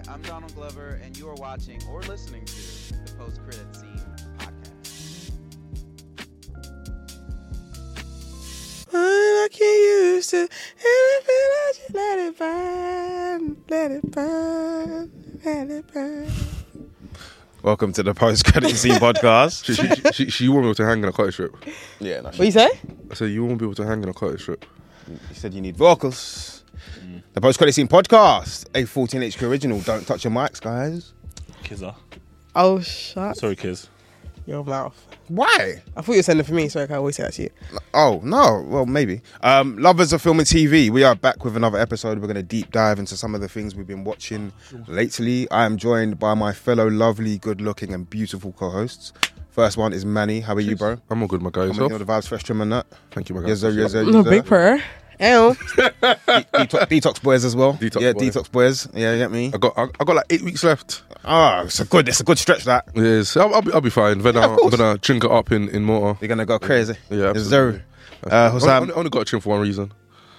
I'm Donald Glover, and you are watching or listening to the Post Credit Scene podcast. I can use to let it burn, let it burn, let it burn. Welcome to the Post Credit Scene podcast. She won't be able to hang in a cottage strip. Yeah, no, What you say? I said you won't be able to hang in a cottage strip. you said you need vocals. The Post Credit Scene podcast, a 14HQ original. Don't touch your mics, guys. Kizza. Oh, shut Sorry, Kiz. your mouth. Why? I thought you were sending for me, so I can always say that to you. Oh, no. Well, maybe. Lovers of film and TV, we are back with another episode. We're going to deep dive into some of the things we've been watching lately. I am joined by my fellow lovely, good-looking and beautiful co-hosts. First one is Manny. How are you, bro? I'm all good, my guy. Coming Yourself? in with the vibes, fresh trim and that. Thank you, my guy. Yes, sir, yes, sir, No, yes, sir. big prayer. Ew. Detox boys as well. Detox yeah, boys. Detox boys. Yeah, you get me? I got like 8 weeks left. Oh, it's a good stretch, that. Yes, I'll be fine. Then Yeah, of I'm course. gonna drink it up in Malta. You're going to go crazy. Yeah, Yes, absolutely. sir. I Hussam. only got a chin for one reason.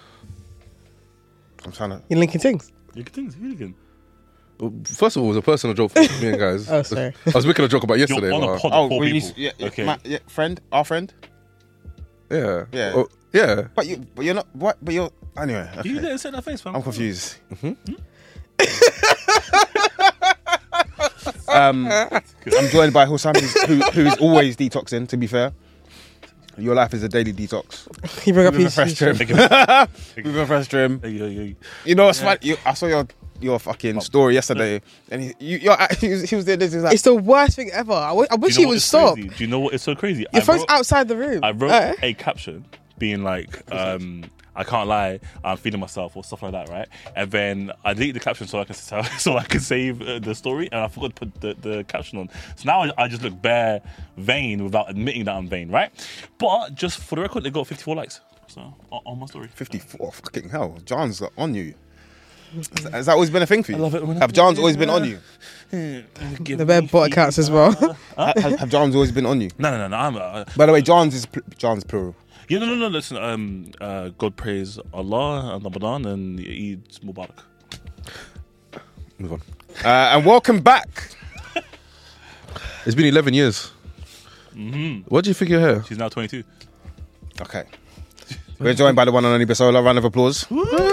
I'm trying to... You linking things? You can think, who again? Well, first of all, it was a personal joke for me and guys. Oh, sorry. I was making a joke about yesterday. You're on a but- pod Oh, of four well, you, people. yeah, Okay. yeah, friend, our friend. Yeah. Yeah. Oh, yeah. But you're not. What? But you're anyway. Okay. You didn't say that face, fam. I'm confused. Mm-hmm. I'm joined by Hussam, who's always detoxing. To be fair, your life is a daily detox. You bring up With a fresh trim. Thank you. With a fresh trim. Hey. You know what's funny? I saw your fucking story yesterday, and he was there. This is like, It's the worst thing ever. I wish Do he you know would what's stop. crazy? Do you know what is so crazy? Your phone's outside the room. I wrote Uh, a caption being like, I can't lie, I'm feeding myself or stuff like that, right? And then I deleted the caption so I can save the story, and I forgot to put the caption on. So now I just look bare vain without admitting that I'm vain, right? But just for the record, it got 54 likes. So on my story. 54. Fucking hell, John's on you. Has that always been a thing for you? I love it when Have John's always been on you? the bare bot accounts as well. Have John's always been on you? No. I'm. By the way, John's plural. Yeah, no. Listen, God praise Allah and Ramadan and Eid Mubarak. Move on. And welcome back. It's been 11 years. Mm-hmm. What do you think you're here? She's now 22. Okay. We're joined by the one and only Basola. Round of applause.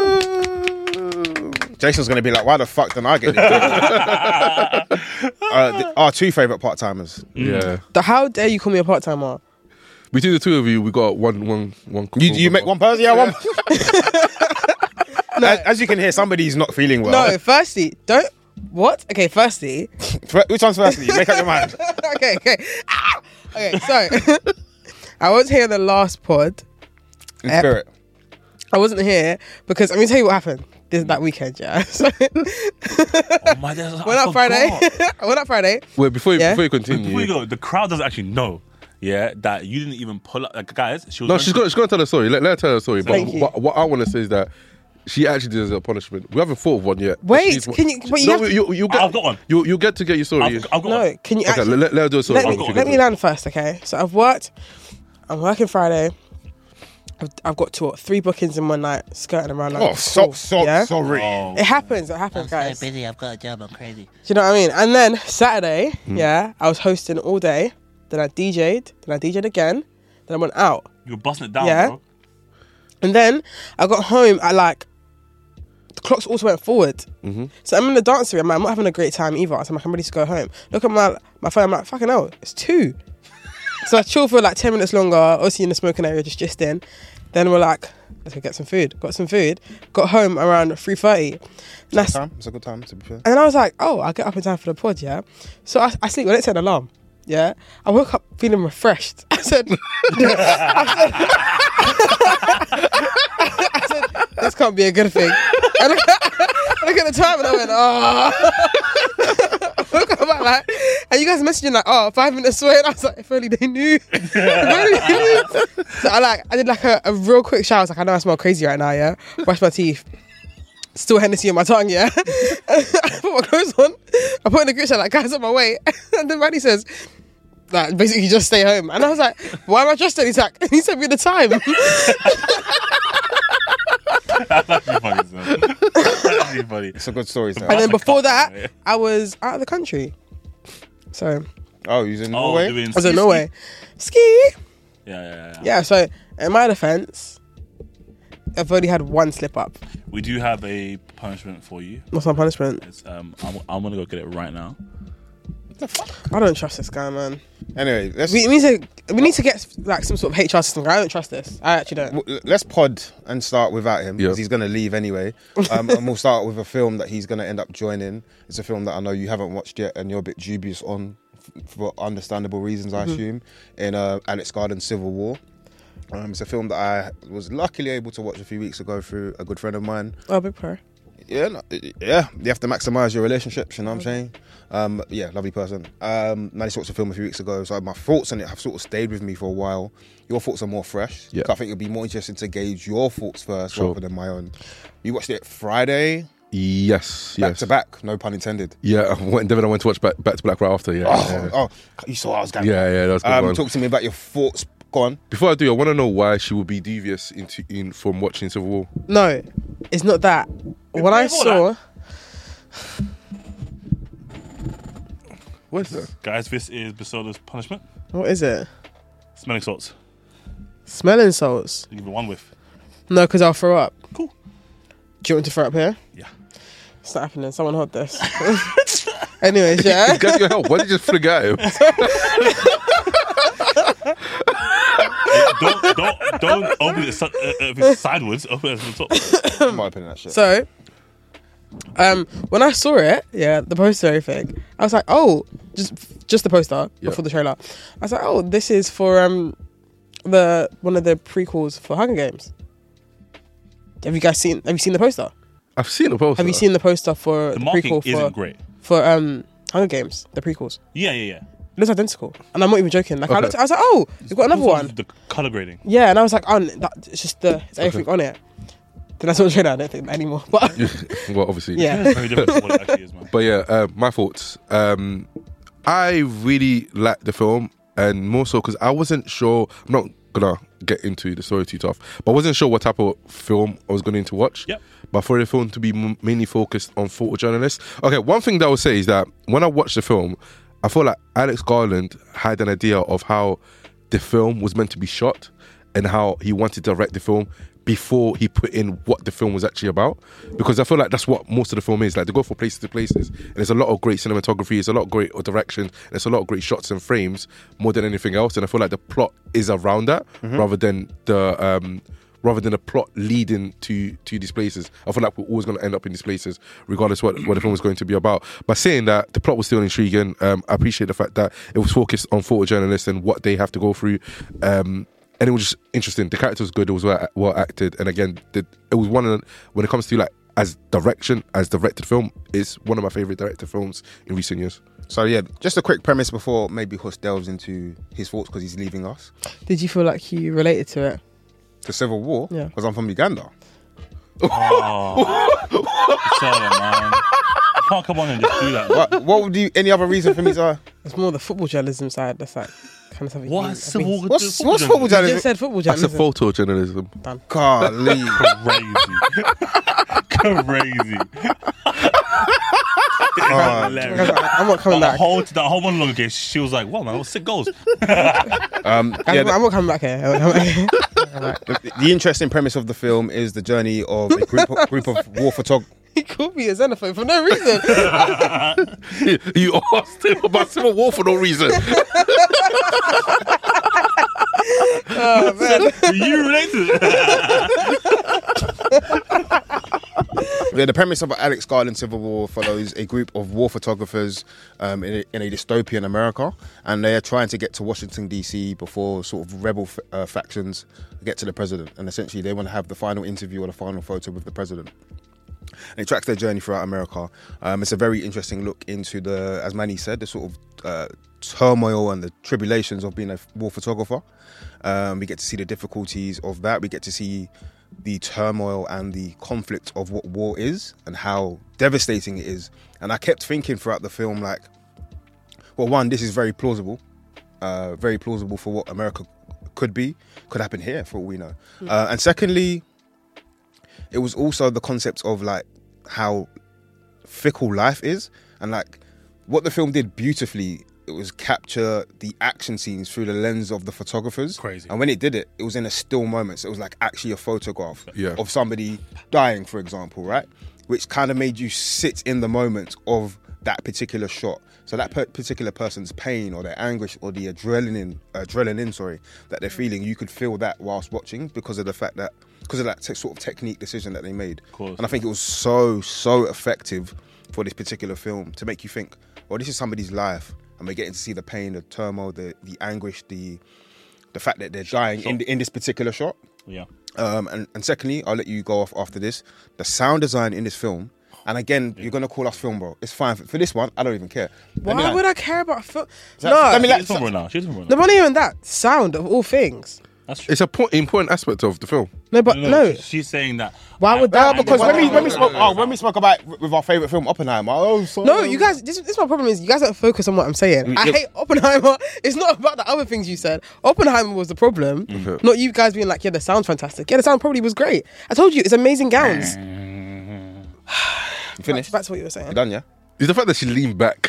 Jason's going to be like, why the fuck didn't I get this? Our two favourite part-timers. Yeah. How dare you call me a part-timer? Between the two of you, we got one. You make one person? Yeah, one. As you can hear, somebody's not feeling well. No, firstly, don't... What? Okay, firstly... Which one's firstly? Make up your mind. okay. Ah! Okay, so... I was here in the last pod. In spirit. I wasn't here because... I'm going to tell you what happened that weekend, yeah? So, Oh my God! went out Friday. I went out Friday. Wait, before you Yeah. continue. Before you go, the crowd doesn't actually know. Yeah, that you didn't even pull up, guys. She was No, she's going to tell her story. Let her tell her story. But Thank you. what I want to say is that she actually deserves a punishment. We haven't thought of one yet. but Wait, she's- can you... But you No, have to, you get. I've got one. You get to get your story. I've got no, one. can you Okay, actually... let her do a story. Let me land first, okay? So I'm working Friday. I've got 3 bookings in one night, skirting around like yeah? sorry. Oh. It happens, I'm guys. so busy, I've got a job, I'm crazy. Do you know what I mean? And then Saturday, yeah, I was hosting all day. Then I DJ'd again. Then I went out. You were busting it down, Yeah. bro. And then I got home at like, the clocks also went forward. So I'm in the dance room. I'm not having a great time either. So I'm like, I'm ready to go home. Look at my phone. I'm like, fucking hell, it's 2. So I chill for like 10 minutes longer, obviously in the smoking area, just in. Then we're like, let's go get some food. Got some food. Got home around 3:30. It's a good time, to be fair. And then I was like, oh, I'll get up in time for the pod, yeah? So I sleep, when it set an alarm, yeah? I woke up feeling refreshed. I said, this can't be a good thing. And I look at the time and I went, oh. I woke up at like, and you guys messaging like, 5 minutes away. And I was like, if only they knew. If only they knew. So I did like a real quick shower. I was like, I know I smell crazy right now, yeah? Brush my teeth. Still Hennessy on my tongue, yeah? I put my clothes on. I put in the group chat like, guys, on my way. And then Manny says, like, basically just stay home. And I was like, why am I dressed? And he's like, he sent me the time. That's actually funny, son. actually funny. It's a good story. Though. And then That's a before cut, that, yeah. I was out of the country. So Oh, he's in Oh, Norway. doing I was in ski? Norway. Ski. Yeah. Yeah. So in my defense, I've only had one slip up. We do have a punishment for you. What's my punishment? It's, I'm gonna go get it right now. I don't trust this guy, man. Anyway, We need to get like some sort of HR system. I don't trust this. I actually don't. let's pod and start without him because Yeah. he's going to leave anyway. And we'll start with a film that he's going to end up joining. It's a film that I know you haven't watched yet and you're a bit dubious on for understandable reasons, I assume, in Alex Garland's Civil War. It's a film that I was luckily able to watch a few weeks ago through a good friend of mine. Oh, big prayer. Yeah, you have to maximise your relationships, you know what I'm saying? Yeah, lovely person. Managed to watch the film a few weeks ago, so my thoughts on it have sort of stayed with me for a while. Your thoughts are more fresh. Yeah. So I think it'd be more interesting to gauge your thoughts first Sure. rather than my own. You watched it Friday, Yes. back to back, no pun intended. Yeah, Devin, I went to watch Back to Black right after. Yeah. Oh, you saw I was going. Yeah, that was a good one. Talk to me about your thoughts. Go on. Before I do, I want to know why she would be devious from watching Civil War. No, it's not that. When I saw, What is that? Guys, this is Basola's punishment. what is it? Smelling salts. Smelling salts. You give it one whiff. No, because I'll throw up. Cool. Do you want to throw up here? Yeah. It's not happening. Someone hold this. Anyways, yeah. Get your help. Why did you just flick at him? Don't open it if it's sideways. Open it from the top. I'm not opening that shit. So, when I saw it, yeah, the poster, everything, I was like, oh, just the poster Yeah. before the trailer. I was like, oh, this is for one of the prequels for Hunger Games. Have you seen the poster? I've seen the poster. Have you seen the poster for The the marking prequel isn't great. for Hunger Games, the prequels? Yeah. It looks identical, and I'm not even joking. Like I Okay. was like, oh, you've got another one. The color grading. Yeah, and I was like, oh, it's just it's everything on it. Then I saw the trailer. I don't think that anymore. But Well, obviously. yeah, Very different from what it actually is, man. But yeah, my thoughts. I really liked the film, and more so because I wasn't sure. I'm not gonna get into the story too tough, but I wasn't sure what type of film I was going to watch. Yep. But for the film to be mainly focused on photojournalists. Okay, one thing that I would say is that when I watched the film, I feel like Alex Garland had an idea of how the film was meant to be shot and how he wanted to direct the film before he put in what the film was actually about. Because I feel like that's what most of the film is. Like, they go from places to places, and there's a lot of great cinematography, there's a lot of great direction, and there's a lot of great shots and frames more than anything else. And I feel like the plot is around that rather than the plot leading to these places. I feel like we're always going to end up in these places, regardless what the film is going to be about. But saying that, the plot was still intriguing. I appreciate the fact that it was focused on photojournalists and what they have to go through. And it was just interesting. The character was good. It was well acted. And again, it was one of the, when it comes to like as directed film, it's one of my favorite directed films in recent years. So yeah, just a quick premise before maybe Hus delves into his thoughts because he's leaving us. did you feel like you related to it? The Civil War, Yeah. because I'm from Uganda. Oh. Sorry, man. You can't come on and just do that. Man. What would you? Any other reason for me to? It's more the football journalism side. That's like kind of something. What? Civil War? What's football You journalism? just said football That's a journalism. photojournalism. Golly. Crazy. Hilarious. I'm not coming back. That whole monologue game, she was like, "Wow, man, that was 6 goals." I'm not coming back here. I'm not coming back here. The interesting premise of the film is the journey of a group of war photographers. He called me a xenophobe for no reason. You asked him about Civil War for no reason. Oh man. You related? Yeah, the premise of Alex Garland Civil War follows a group of war photographers in a dystopian America, and they are trying to get to Washington DC before sort of rebel factions get to the president, and essentially they want to have the final interview or the final photo with the president. And it tracks their journey throughout America. It's a very interesting look into the, as Manny said, the sort of turmoil and the tribulations of being a war photographer. We get to see the difficulties of that. We get to see the turmoil and the conflict of what war is and how devastating it is. And I kept thinking throughout the film, like, well, one, this is very plausible for what America could happen here for all we know. And secondly, it was also the concept of like how fickle life is, and like what the film did beautifully. It was capture the action scenes through the lens of the photographers. Crazy. And when it did it, it was in a still moment. So it was like actually a photograph Yeah. of somebody dying, for example, right? Which kind of made you sit in the moment of that particular shot. So that particular person's pain or their anguish or the adrenaline, that they're feeling, you could feel that whilst watching because of that sort of technique decision that they made. Of course. And I think it was so effective for this particular film to make you think, well, this is somebody's life. And we're getting to see the pain, the turmoil, the anguish, the fact that they're dying in this particular shot. Yeah. And secondly, I'll let you go off after this. The sound design in this film, and again, you're gonna call us film bro. It's fine for this one. I don't even care. Why would I care about film? Let No, me She's from now. She's from no, now. not even that. Sound of all things. That's true. It's a important aspect of the film. No, but no. She's saying that. Why would that? because when we spoke about with our favorite film Oppenheimer, No, you guys. This my problem is you guys don't focus on what I'm saying. I hate Oppenheimer. It's not about the other things you said. Oppenheimer was the problem, not you guys being like, yeah, the sound's fantastic. Yeah, the sound probably was great. I told you, it's amazing gowns. You finished. Back to what you were saying. You done, yeah. It's the fact that she leaned back.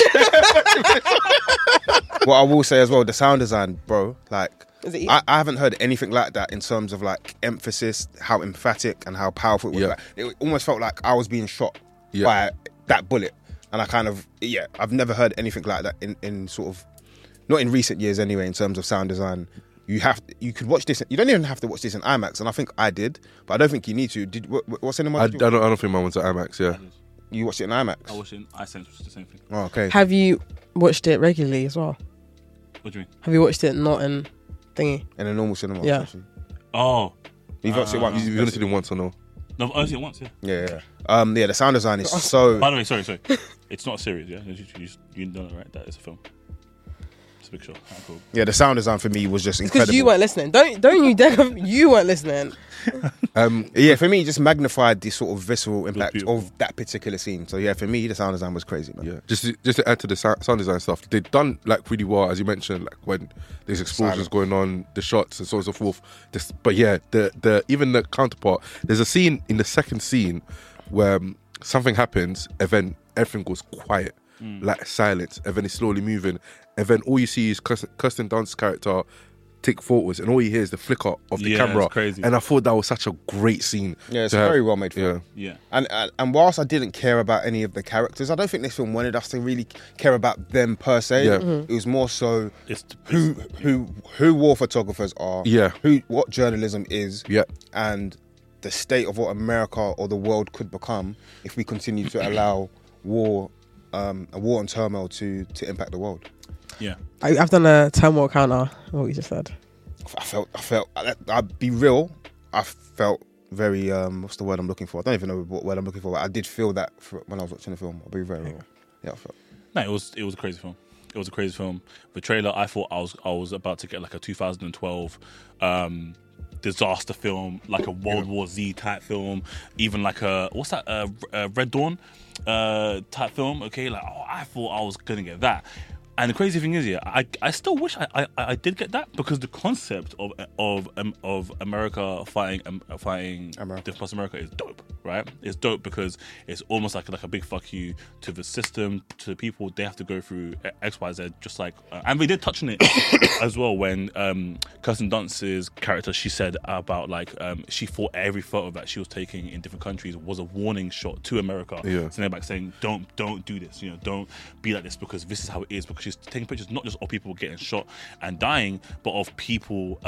What I will say as well, the sound design, bro. Like, Is it- I haven't heard anything like that in terms of like emphasis, how emphatic and how powerful it was. Yeah. Like, it almost felt like I was being shot by that bullet, and I kind of I've never heard anything like that in sort of, not in recent years anyway. In terms of sound design, you could watch this. You don't even have to watch this in IMAX, and I think I did, but I don't think you need to. What cinema? I did you, don't think mine was at IMAX. Yeah. you watched it in IMAX? I watched it in iSense, which is the same thing. Oh, okay. Have you watched it regularly as well? What do you mean? Have you watched it not in thingy? In a normal cinema. Yeah. Actually. Oh. You've watched it once. You've only seen it once or no? No, I've only seen it once, yeah. Yeah. The sound design is so. By the way, sorry. It's not a series, yeah? You know that, right? That is a film. It's a big show. Alright, cool. Yeah, the sound design for me was just Because incredible. you weren't listening. Don't you dare? You weren't listening. Yeah, for me, it just magnified the sort of visceral impact beautiful. of that particular scene. So yeah, for me, the sound design was crazy, man. Yeah. Just to add to the sound design stuff, they've done like really well, as you mentioned, like when there's explosions going on, the shots and so on and so forth. But yeah, the even the counterpart. There's a scene in the second scene where something happens, and then everything goes quiet, like silence, and then it's slowly moving, and then all you see is Kirsten Dunst's character take photos, and all you hear is the flicker of the camera. It's crazy. And I thought that was such a great scene. Yeah, it's to have. very well made film. Yeah. And whilst I didn't care about any of the characters, I don't think this film wanted us to really care about them per se. Yeah. It was more so It's who war photographers are, Yeah. what journalism is, Yeah. and the state of what America or the world could become if we continue to allow war and turmoil to impact the world. Yeah. I've done a turmoil counter. What you just said. I felt. I'd be real. I felt very. What's the word I'm looking for? I don't even know what word I'm looking for. But I did feel that when I was watching the film. I'll be very real. Yeah, I felt. No, it was a crazy film. It was a crazy film. The trailer, I thought I was about to get like a 2012 disaster film, like a World War Z type film, even like a what's that? Red Dawn type film. Okay, like I thought I was gonna get that. And the crazy thing is, yeah, I still wish I did get that, because the concept of America fighting America. Different parts of America is dope, right? It's dope because it's almost like a big fuck you to the system, to the people. They have to go through X, Y, Z, just like, and we did touch on it as well when Kirsten Dunst's character, she said about like she thought every photo that she was taking in different countries was a warning shot to America, Yeah. so they're back saying don't do this, don't be like this, because this is how it is, because she's taking pictures not just of people getting shot and dying, but of people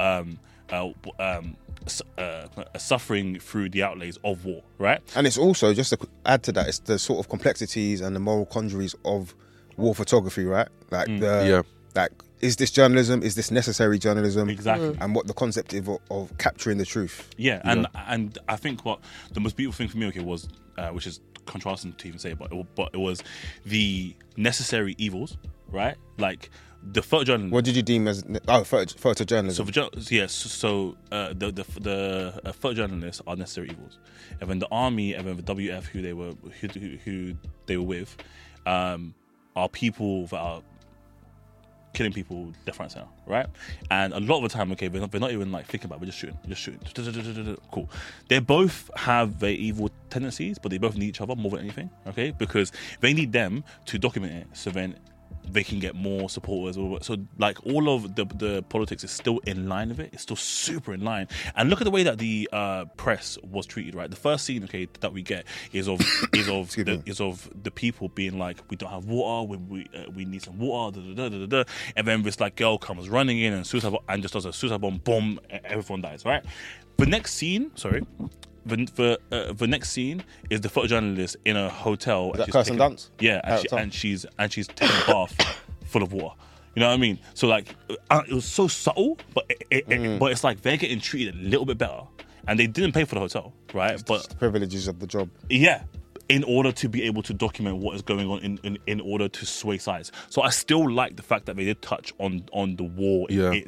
suffering through the outlays of war, right? And it's also, just to add to that, it's the sort of complexities and the moral quandaries of war photography, right? Like like, is this journalism? Is this necessary journalism? Exactly. And what the concept of capturing the truth. Yeah, and I think what the most beautiful thing for me, was, which is contrasting to even say, but it was the necessary evils, right? Like the photojournalism. What did you deem as photojournalism? So the photojournalists are necessary evils, and then the army, and then the WF, who they were with, are people that are killing people left, right, and center, right? And a lot of the time, okay, they're not even like thinking about it, they're just shooting. Cool. They both have very evil tendencies, but they both need each other more than anything, okay? Because they need them to document it, so then they can get more supporters. So like all of the politics is still in line with it. It's still super in line. And look at the way that the press was treated. Right, the first scene, okay, that we get is of the people being like, we don't have water. We need some water. And then this like girl comes running in and just does a suicide bomb. Boom! Everyone dies. Right. The next scene, the next scene is the photojournalist in a hotel. Is that Kirsten Dunst? Yeah, and she's taking a bath full of water. You know what I mean? So like, it was so subtle, but but it's like they're getting treated a little bit better, and they didn't pay for the hotel, right? But It's the privileges of the job. yeah, in order to be able to document what is going on, in order to sway sides. So I still like the fact that they did touch on the war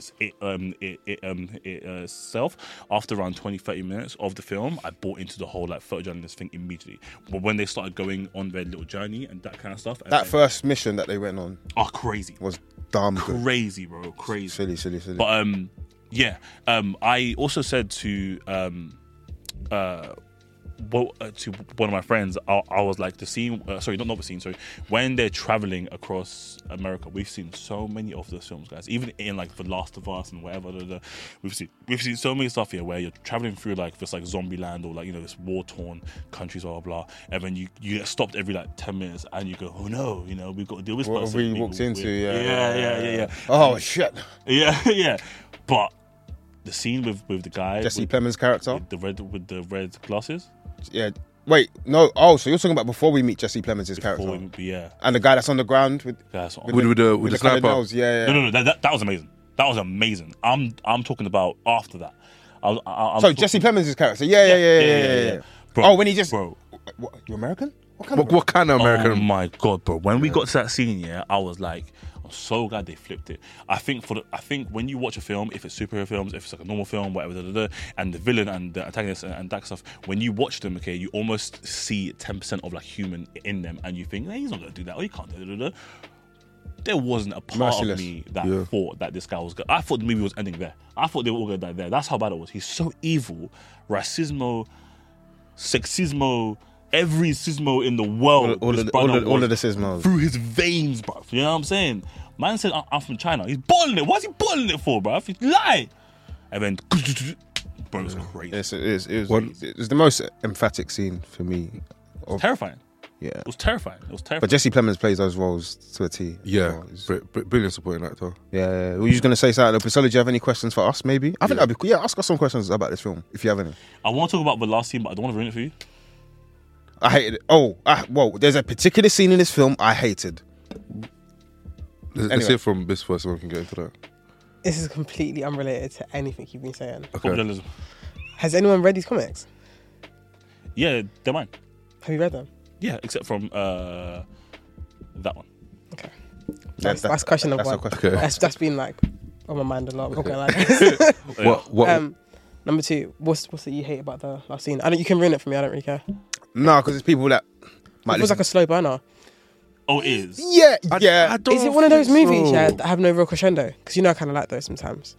itself. After around 20-30 minutes of the film, I bought into the whole like photojournalist thing immediately. But when they started going on their little journey and that kind of stuff, That first mission that they went on crazy, was damn good. crazy, bro, crazy. Silly. But I also said to to one of my friends, I was like, the scene, not the scene, when they're traveling across America, we've seen so many of those films, guys, even in like The Last of Us and whatever, we've seen so many stuff here where you're traveling through like this like zombie land or like, you know, this war-torn countries, blah, blah, blah, and then you get stopped every like 10 minutes and you go, oh no, you know, we've got to deal with this What have person. we walked into? Yeah. Oh, shit. Yeah. But the scene with the guy, Jesse Plemons' character? with the red glasses. Yeah. Wait, no. Oh, so you're talking about before we meet Jesse Plemons' character? Yeah. And the guy that's on the ground with With the coloured sniper. nails. Yeah. No. That was amazing. That was amazing. I'm talking about after that. Jesse Plemons' character. Yeah. Bro, Oh, when he just... bro. What, you American? What What kind of American? Oh my god, bro! When we got to that scene, I was like, I'm so glad they flipped it. I think when you watch a film, if it's superhero films, if it's like a normal film, whatever, and the villain and the antagonist and that stuff, when you watch them, okay, you almost see 10% of like human in them, and you think, hey, he's not gonna do that, or he can't do that. There wasn't a part Merciless. of me that thought that this guy was good. I thought the movie was ending there. I thought they were all gonna die there. That's how bad it was. He's so evil, racismo, sexismo. Every sismo in the world, All of the sismos. through his veins, bro. You know what I'm saying? Man said, I'm from China. He's bottling it. What's he bottling it for, bro? He's lying. And then, bro, it was crazy. It was the most emphatic scene for me. Terrifying. Yeah. It was terrifying. But Jesse Plemons plays those roles to a T. Yeah, Well, brilliant supporting actor. Yeah. Were you just going to say something? Priscilla, do you have any questions for us, maybe? I think that'd be cool. Yeah, ask us some questions about this film, if you have any. I want to talk about the last scene, but I don't want to ruin it for you. I hated it. Well, there's a particular scene in this film I hated. Let's hear from this first, so we can get into that. This is completely unrelated to anything you've been saying. Okay. Journalism. Has anyone read these comics? Yeah, they're mine. Have you read them? Yeah, except from that one. Okay. That's question number one. Okay. That's been like on my mind a lot. I'm not gonna lie. What? Number two, what's that you hate about the last scene? You can ruin it for me. I don't really care. No, because it's people that might It was like a slow burner. Oh, it is. Yeah. I don't Is it one of those think movies so. that have no real crescendo? Because I kind of like those sometimes.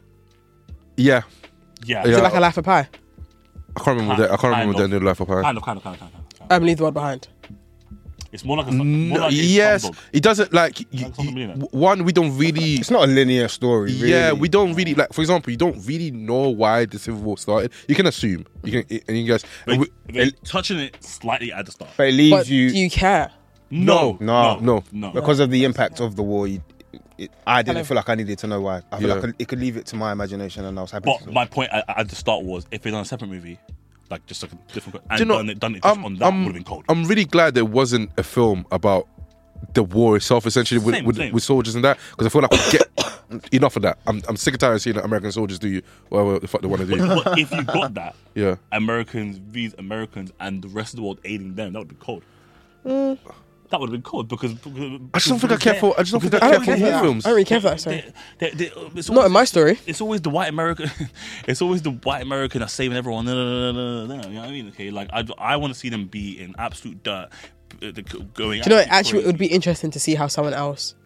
Yeah. Yeah. Is it like a Life of Pi? I can't remember that. I can't remember the end of Life of Pi. Kind of. Leave the World Behind. It's more like a Yes, Slumdog. it doesn't like Like Slumdog Millionaire. one. We don't really. It's not a linear story, really. Yeah, we don't really like. For example, you don't really know why the Civil War started. You can assume. You can, and you guys. They're touching it slightly at the start. But it leaves But you... do you care? No. Because of the impact of the war, I didn't feel like I needed to know why. I feel Yeah. like it could leave it to my imagination, and I was happy. But my point at the start was, if they'd done a separate movie, like just like a different, and Do you know, done it just on that, would have been cold. I'm really glad there wasn't a film about the war itself, essentially, Same. with soldiers and that, because I feel like we get enough of that. I'm sick and tired of seeing American soldiers do whatever the fuck they want to do. But if you got that, Yeah. these Americans, and the rest of the world aiding them, that would be cold. That would have been cold because I just don't think I care for. I just don't think I I care don't for care for war that. films. I don't really care for that story. It's Not in my story. It's always the white American. It's always the white American that's saving everyone. No. You know what I mean? Okay, like I want to see them be in absolute dirt, going. Do you know, actually, it would be interesting to see how someone else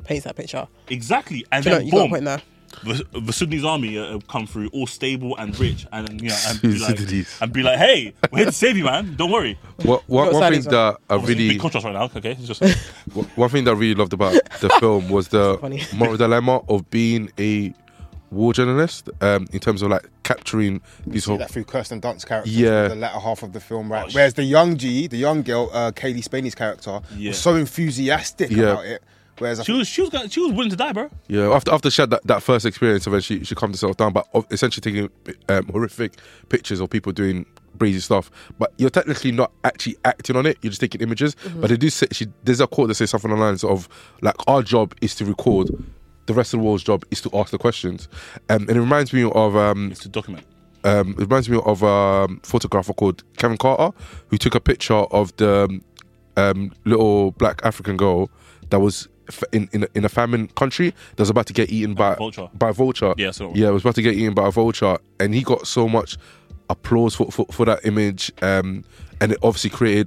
paints that picture. Exactly, and Do you know, then you got a boom, point there. the Sudanese army come through, all stable and rich, and Sudanese. be like, hey, we're here to save you, man. Don't worry. One thing Saudis, that I Obviously, really big contrast right now. Okay, it's just one thing that I really loved about the film was the Funny. moral dilemma of being a war journalist, in terms of like capturing these See whole. that through Kirsten Dunst's character, Yeah. the latter half of the film, right? Oh, Whereas the young girl, Kaylee Spaney's character, Yeah. was so enthusiastic Yeah. about it. Whereas I she was willing to die, bro. Yeah, after she had that first experience of it, she calmed herself down, but essentially taking horrific pictures of people doing crazy stuff. But you're technically not actually acting on it; you're just taking images. But they do say there's a quote that says something along the lines of like, "Our job is to record, the rest of the world's job is to ask the questions." And it reminds me of It's to document. it reminds me of a photographer called Kevin Carter, who took a picture of the little black African girl that was in a famine country that was about to get eaten by vulture. vulture. Yeah, so- yeah, it was about to get eaten by a vulture, and he got so much applause for that image, and it obviously created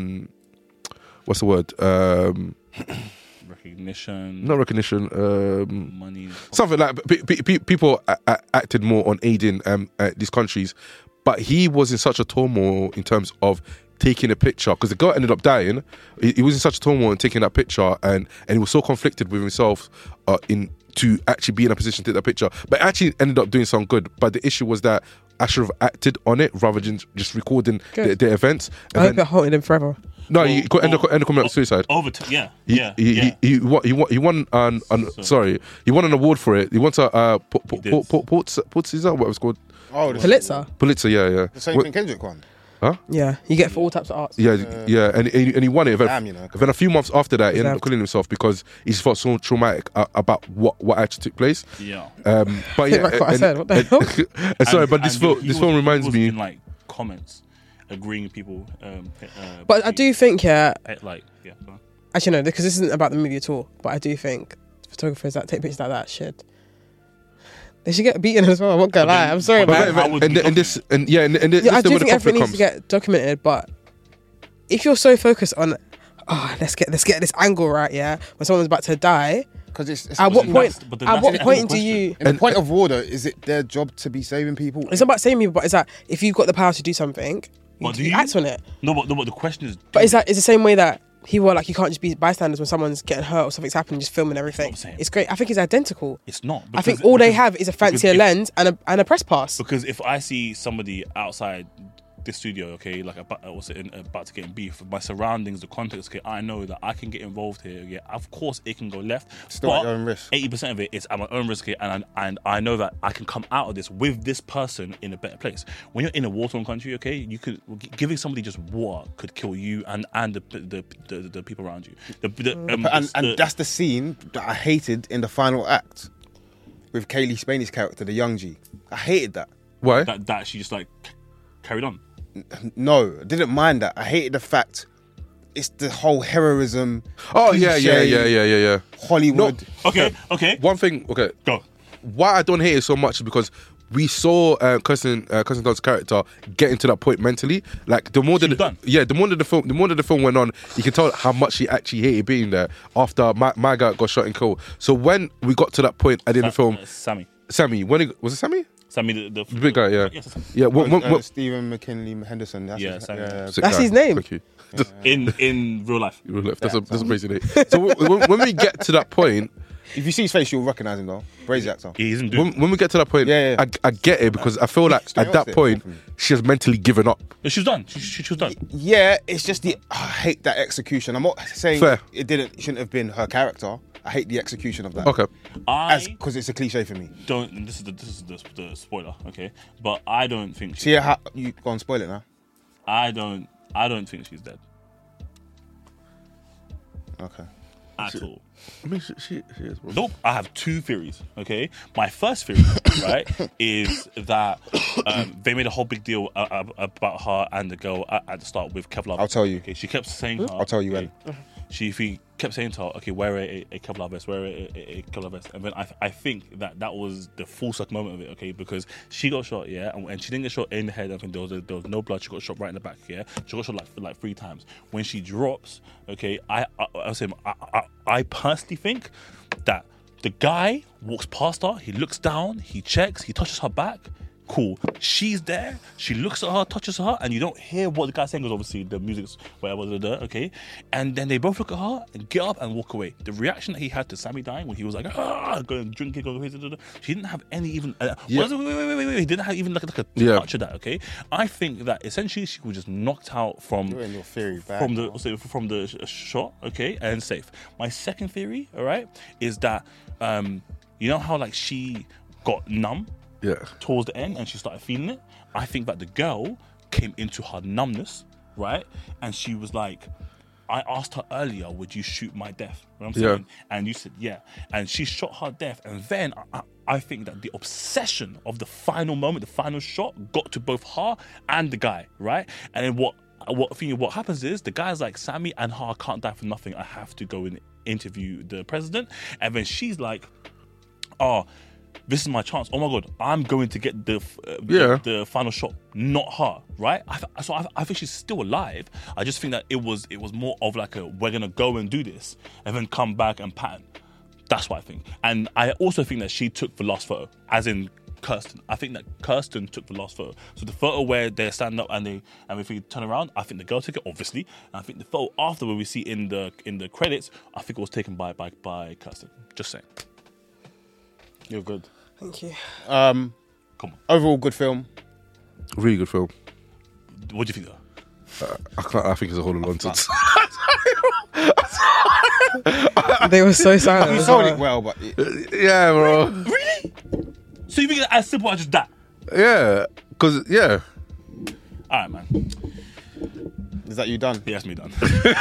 what's the word? Recognition. Not recognition. Money. Something like people acted more on aiding these countries, but he was in such a turmoil in terms of taking a picture because the girl ended up dying. He was in such a turmoil in taking that picture, and he was so conflicted with himself to actually be in a position to take that picture, but actually ended up doing something good. But the issue was that I should have acted on it rather than just recording the events. I hope it haunted him forever. No, he ended up committing suicide. He won an award for it. He won a Pulitzer, what it was called. oh, the Pulitzer. Yeah. the same thing Kendrick won. Yeah, you get for all types of arts. Yeah, and he won it. Damn, you know. Then a few months after that, he ended up Deserved. killing himself because he just felt so traumatic about what actually took place. Yeah. But yeah, Like what I said, what the hell? sorry, but this film reminds me. In, like comments, agreeing with people. But I do think, like yeah. actually no, because this isn't about the movie at all. But I do think photographers that take pictures like that they should get beaten as well. I'm not gonna lie. I'm sorry, but man. then- And this I is do where think the everything conflict needs comes. to get documented, but if you're so focused on, let's get this angle right, yeah, when someone's about to die, Because it's at what then point? that's- but then At that's what the point ethical do you? in the point of order. Is it their job to be saving people? It's not about saving people, but it's that if you've got the power to do something, Well, do you you? act on it. No, but the question is. But it's the same way that people are like, you can't just be bystanders when someone's getting hurt or something's happening, just filming everything. That's what I'm saying. It's great. I think it's identical. It's not. I think because- all they because- have is a fancier because if- lens and a press pass. Because if I see somebody outside this studio, okay, like about to get in beef, my surroundings, the context, okay, I know that I can get involved here. Yeah, of course it can go left. Still at your own risk. 80% of it is at my own risk, okay, and I know that I can come out of this with this person in a better place. When you're in a war-torn country, okay, you could giving somebody just water could kill you and the people around you. And that's the scene that I hated in the final act with Kaylee Spaney's character, the young G. I hated that. Why? that she just like carried on. No, I didn't mind that. I hated the fact it's the whole heroism. Oh yeah. cliche, Hollywood. Okay. One thing. Okay. Go. Why I don't hate it so much is because we saw Kirsten Dunst's character getting to that point mentally. Like the more that the film went on, you can tell how much she actually hated being there after my guy got shot and killed. So when we got to that point at the end of the film, Sammy, was it Sammy? Sammy, the The big guy, yeah. Yes, Sammy. Yeah, what Stephen McKinley Henderson. That's Yeah, his- Sammy. That's his name. Thank you. in real life. That's a crazy name. So when we get to that point, If you see his face, you'll recognize him though. Crazy actor. He isn't doing. when we get to that point, Yeah. I get it because I feel like Stay at that off it, point definitely. she has mentally given up. She was done. She was done. Yeah, it's just I hate that execution. I'm not saying Fair. it shouldn't have been her character. I hate the execution of that. Okay. Because it's a cliche for me. Don't. And this is the spoiler. Okay, but I don't think. See how you go and spoil it now. I don't think she's dead Okay. at all. I mean, she is. Bro. Nope. I have two theories. Okay. My first theory, right, is that they made a whole big deal about her and the girl at the start with Kevlar. I'll tell you. Okay. She kept saying her. I'll tell you okay, when. She kept saying to her, okay, wear a Kevlar vest, wear a Kevlar vest. And then I think that was the full circle moment of it, okay, because she got shot, yeah, and she didn't get shot in the head. I think there was no blood. She got shot right in the back, yeah. She got shot like 3 times. When she drops, okay, I personally think The guy walks past her, he looks down, he checks, he touches her back. Cool. She's there. She looks at her, touches her, and you don't hear what the guy's saying because obviously the music's whatever, okay? And then they both look at her and get up and walk away. The reaction that he had to Sammy dying when he was like, going drinking, going crazy, she didn't have any even. Wait. He didn't have even like a touch of that, okay? I think that essentially she was just knocked out from You're in your theory back, from the shot, okay, and safe. My second theory, all right, is that you know how like she got numb. Yeah. Towards the end, and she started feeling it. I think that the girl came into her numbness, right? And she was like, I asked her earlier, would you shoot my death? You know what I'm saying? And you said, yeah. And she shot her death. And then I think that the obsession of the final moment, the final shot, got to both her and the guy, right? And then what happens is the guy's like, Sammy and her can't die for nothing. I have to go and interview the president. And then she's like, oh, this is my chance. Oh my God, I'm going to get the final shot, not her, right? I think she's still alive. I just think that it was more of like we're gonna go and do this and then come back and pattern. That's what I think. And I also think that she took the last photo, as in Kirsten. I think that Kirsten took the last photo. So the photo where they're standing up and if we turn around, I think the girl took it, obviously. And I think the photo after where we see in the credits, I think it was taken by Kirsten. Just saying. You're good. Thank you. Come on. Overall, good film. Really good film. What do you think though? I think it's a whole of nonsense. They were so silent. You sold it well, but Yeah, bro. Really? So you think it's as simple as just that? Yeah, because All right, man. is that you done? Yeah, that's me done.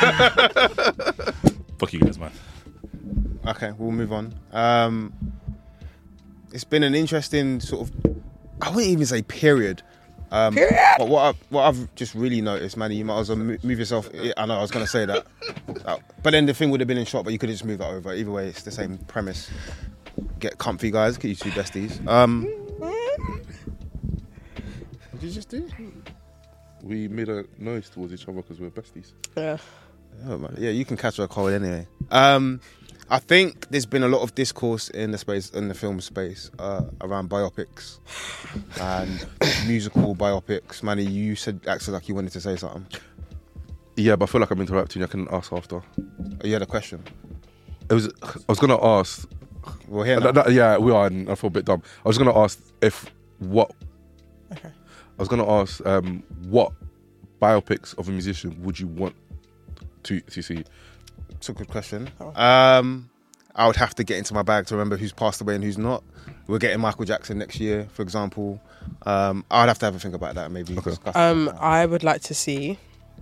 Fuck you guys, man. Okay, we'll move on. It's been an interesting sort of, I wouldn't even say period. But what I've just really noticed, Manny, you might as well move yourself. I know I was going to say that. But then the thing would have been in shot, but you could have just moved that over. Either way, it's the same premise. Get comfy, guys. Get you two besties. What did you just do? we made a noise towards each other because we're besties. Yeah. Oh, man. Yeah, you can catch a cold anyway. I think there's been a lot of discourse in the film space around biopics and musical biopics. Manny, you acted like you wanted to say something. Yeah, but I feel like I'm interrupting you. I can ask after. You had a question. I was gonna ask. We're here now. Yeah, we are, and I feel a bit dumb. I was gonna ask what biopics of a musician would you want to see? It's a good question. I would have to get into my bag to remember who's passed away and who's not. We're getting Michael Jackson next year, for example. I'd have to have a think about that, maybe. Okay. I would like to see.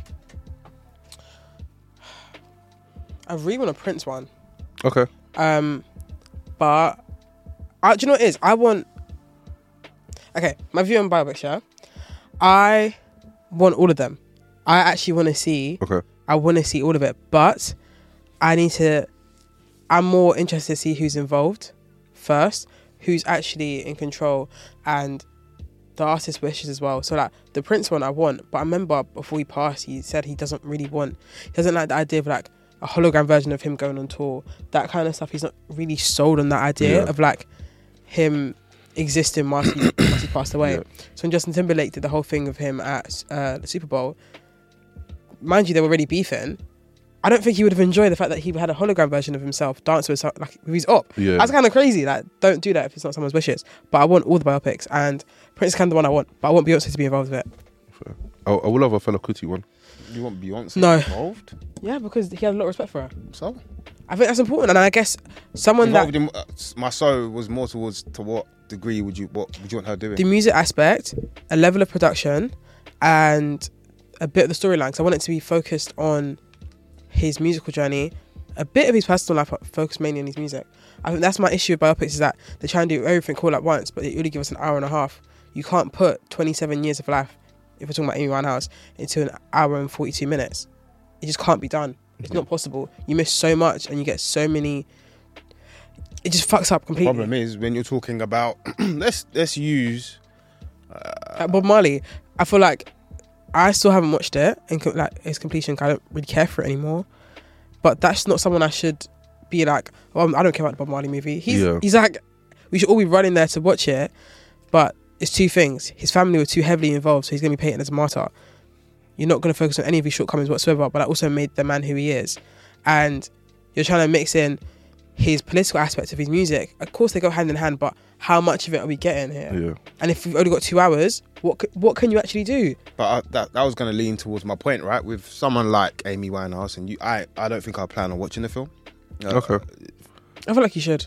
I really want a Prince one. Okay. But do you know what it is? I want. Okay, my view on biopics. Yeah, I want all of them. I actually want to see. Okay. I want to see all of it, but I'm more interested to see who's involved first, who's actually in control, and the artist's wishes as well. So like the Prince one I want, but I remember before he passed, he said he doesn't like the idea of like a hologram version of him going on tour, that kind of stuff. He's not really sold on that idea of like him existing once he passed away. Yeah. So when Justin Timberlake did the whole thing of him at the Super Bowl, mind you, they were already beefing. I don't think he would have enjoyed the fact that he had a hologram version of himself dance with his up. Yeah. That's kind of crazy. Like, don't do that if it's not someone's wishes. But I want all the biopics, and Prince is kind of the one I want. But I want Beyonce to be involved with it. Fair. I will love a Fela Kuti one. You want Beyonce involved? Yeah, because he had a lot of respect for her. So? I think that's important, and I guess someone involved my soul was more to what degree would you want her doing? The music aspect, a level of production, and a bit of the storyline. Because I want it to be focused on his musical journey, a bit of his personal life, but focused mainly on his music. I think that's my issue with biopics, is that they try and do everything all at once, but they only give us an hour and a half. You can't put 27 years of life, if we're talking about Amy Winehouse, into an hour and 42 minutes. It just can't be done. It's not possible. You miss so much and you get so many. It just fucks up completely. The problem is when you're talking about let's use Bob Marley. I feel like I still haven't watched it and like its completion. I don't really care for it anymore. But that's not someone I should be like, oh, I don't care about the Bob Marley movie. Yeah. He's like, we should all be running there to watch it, but it's two things. His family were too heavily involved, so he's going to be painted as a martyr. You're not going to focus on any of his shortcomings whatsoever, but that also made the man who he is. And you're trying to mix in his political aspects of his music. Of course, they go hand in hand, but how much of it are we getting here? Yeah. And if we've only got 2 hours, what can you actually do? But that was going to lean towards my point, right? With someone like Amy Winehouse, and I don't think I'll plan on watching the film. Okay. I feel like you should.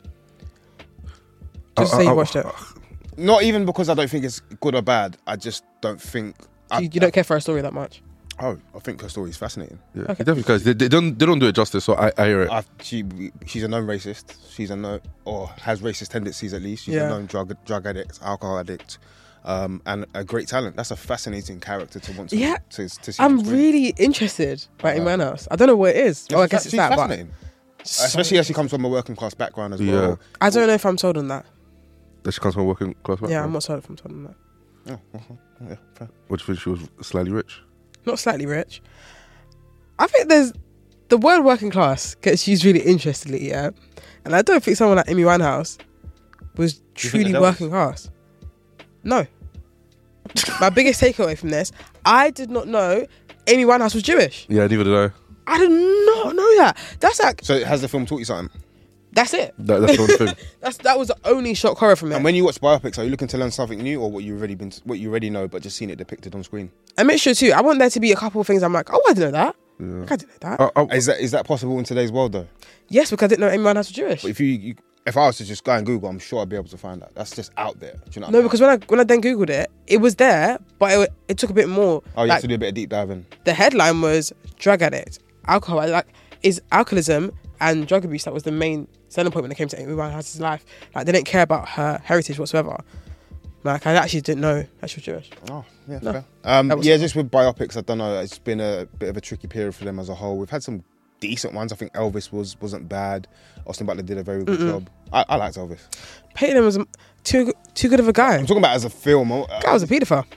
Just say you watched it. Not even because I don't think it's good or bad. I just don't think. You don't care for a story that much. I think her story is fascinating. Yeah, definitely, because they don't do it justice. So I hear it. She's a known racist. She's a known, or has racist tendencies at least. She's Yeah. a known drug addict, alcohol addict, and a great talent. That's a fascinating character to want to Yeah. to see. I'm on screen. really interested by Amy Winehouse. I don't know what it is. Yeah, Oh, I guess she's it's that. But fascinating. Especially as she comes from a working class background as Yeah. well. I don't know if I'm sold on that. That she comes from a working class background. Yeah, I'm not sold if I'm sold on that. Yeah, fair. What do you think, she was slightly rich? Not slightly rich. I think there's the word working class gets used really interestedly, yeah. And I don't think someone like Amy Winehouse was think truly that was? working class. No. My biggest takeaway from this, I did not know Amy Winehouse was Jewish. Yeah, neither did I. I did not know that. That's like, So has the film taught you something? that's it. That's the only thing. That was the only shock horror from it. And when you watch biopics, are you looking to learn something new, or what you already know, but just seen it depicted on screen? A mixture too. I want there to be a couple of things I'm like, oh, I didn't know that. Like, I didn't know that. Is that possible in today's world though? Yes, because I didn't know Amy Winehouse was Jewish. But if I was to just go and Google, I'm sure I'd be able to find that. That's just out there. Do you know? No, because when I then Googled it, it was there, but it took a bit more. you have like, to do a bit of deep diving. the headline was drug addict, alcohol. Like, is alcoholism and drug abuse that was the main selling point when it came to Amy Winehouse's life. Like, they didn't care about her heritage whatsoever. Like, I actually didn't know that she was Jewish. Oh, yeah, No. fair. That was- Just with biopics, I don't know. It's been a bit of a tricky period for them as a whole. We've had some decent ones. I think Elvis wasn't bad. Austin Butler did a very good job. I liked Elvis. Peyton was too good of a guy. I'm talking about as a film. Guy was a paedophile.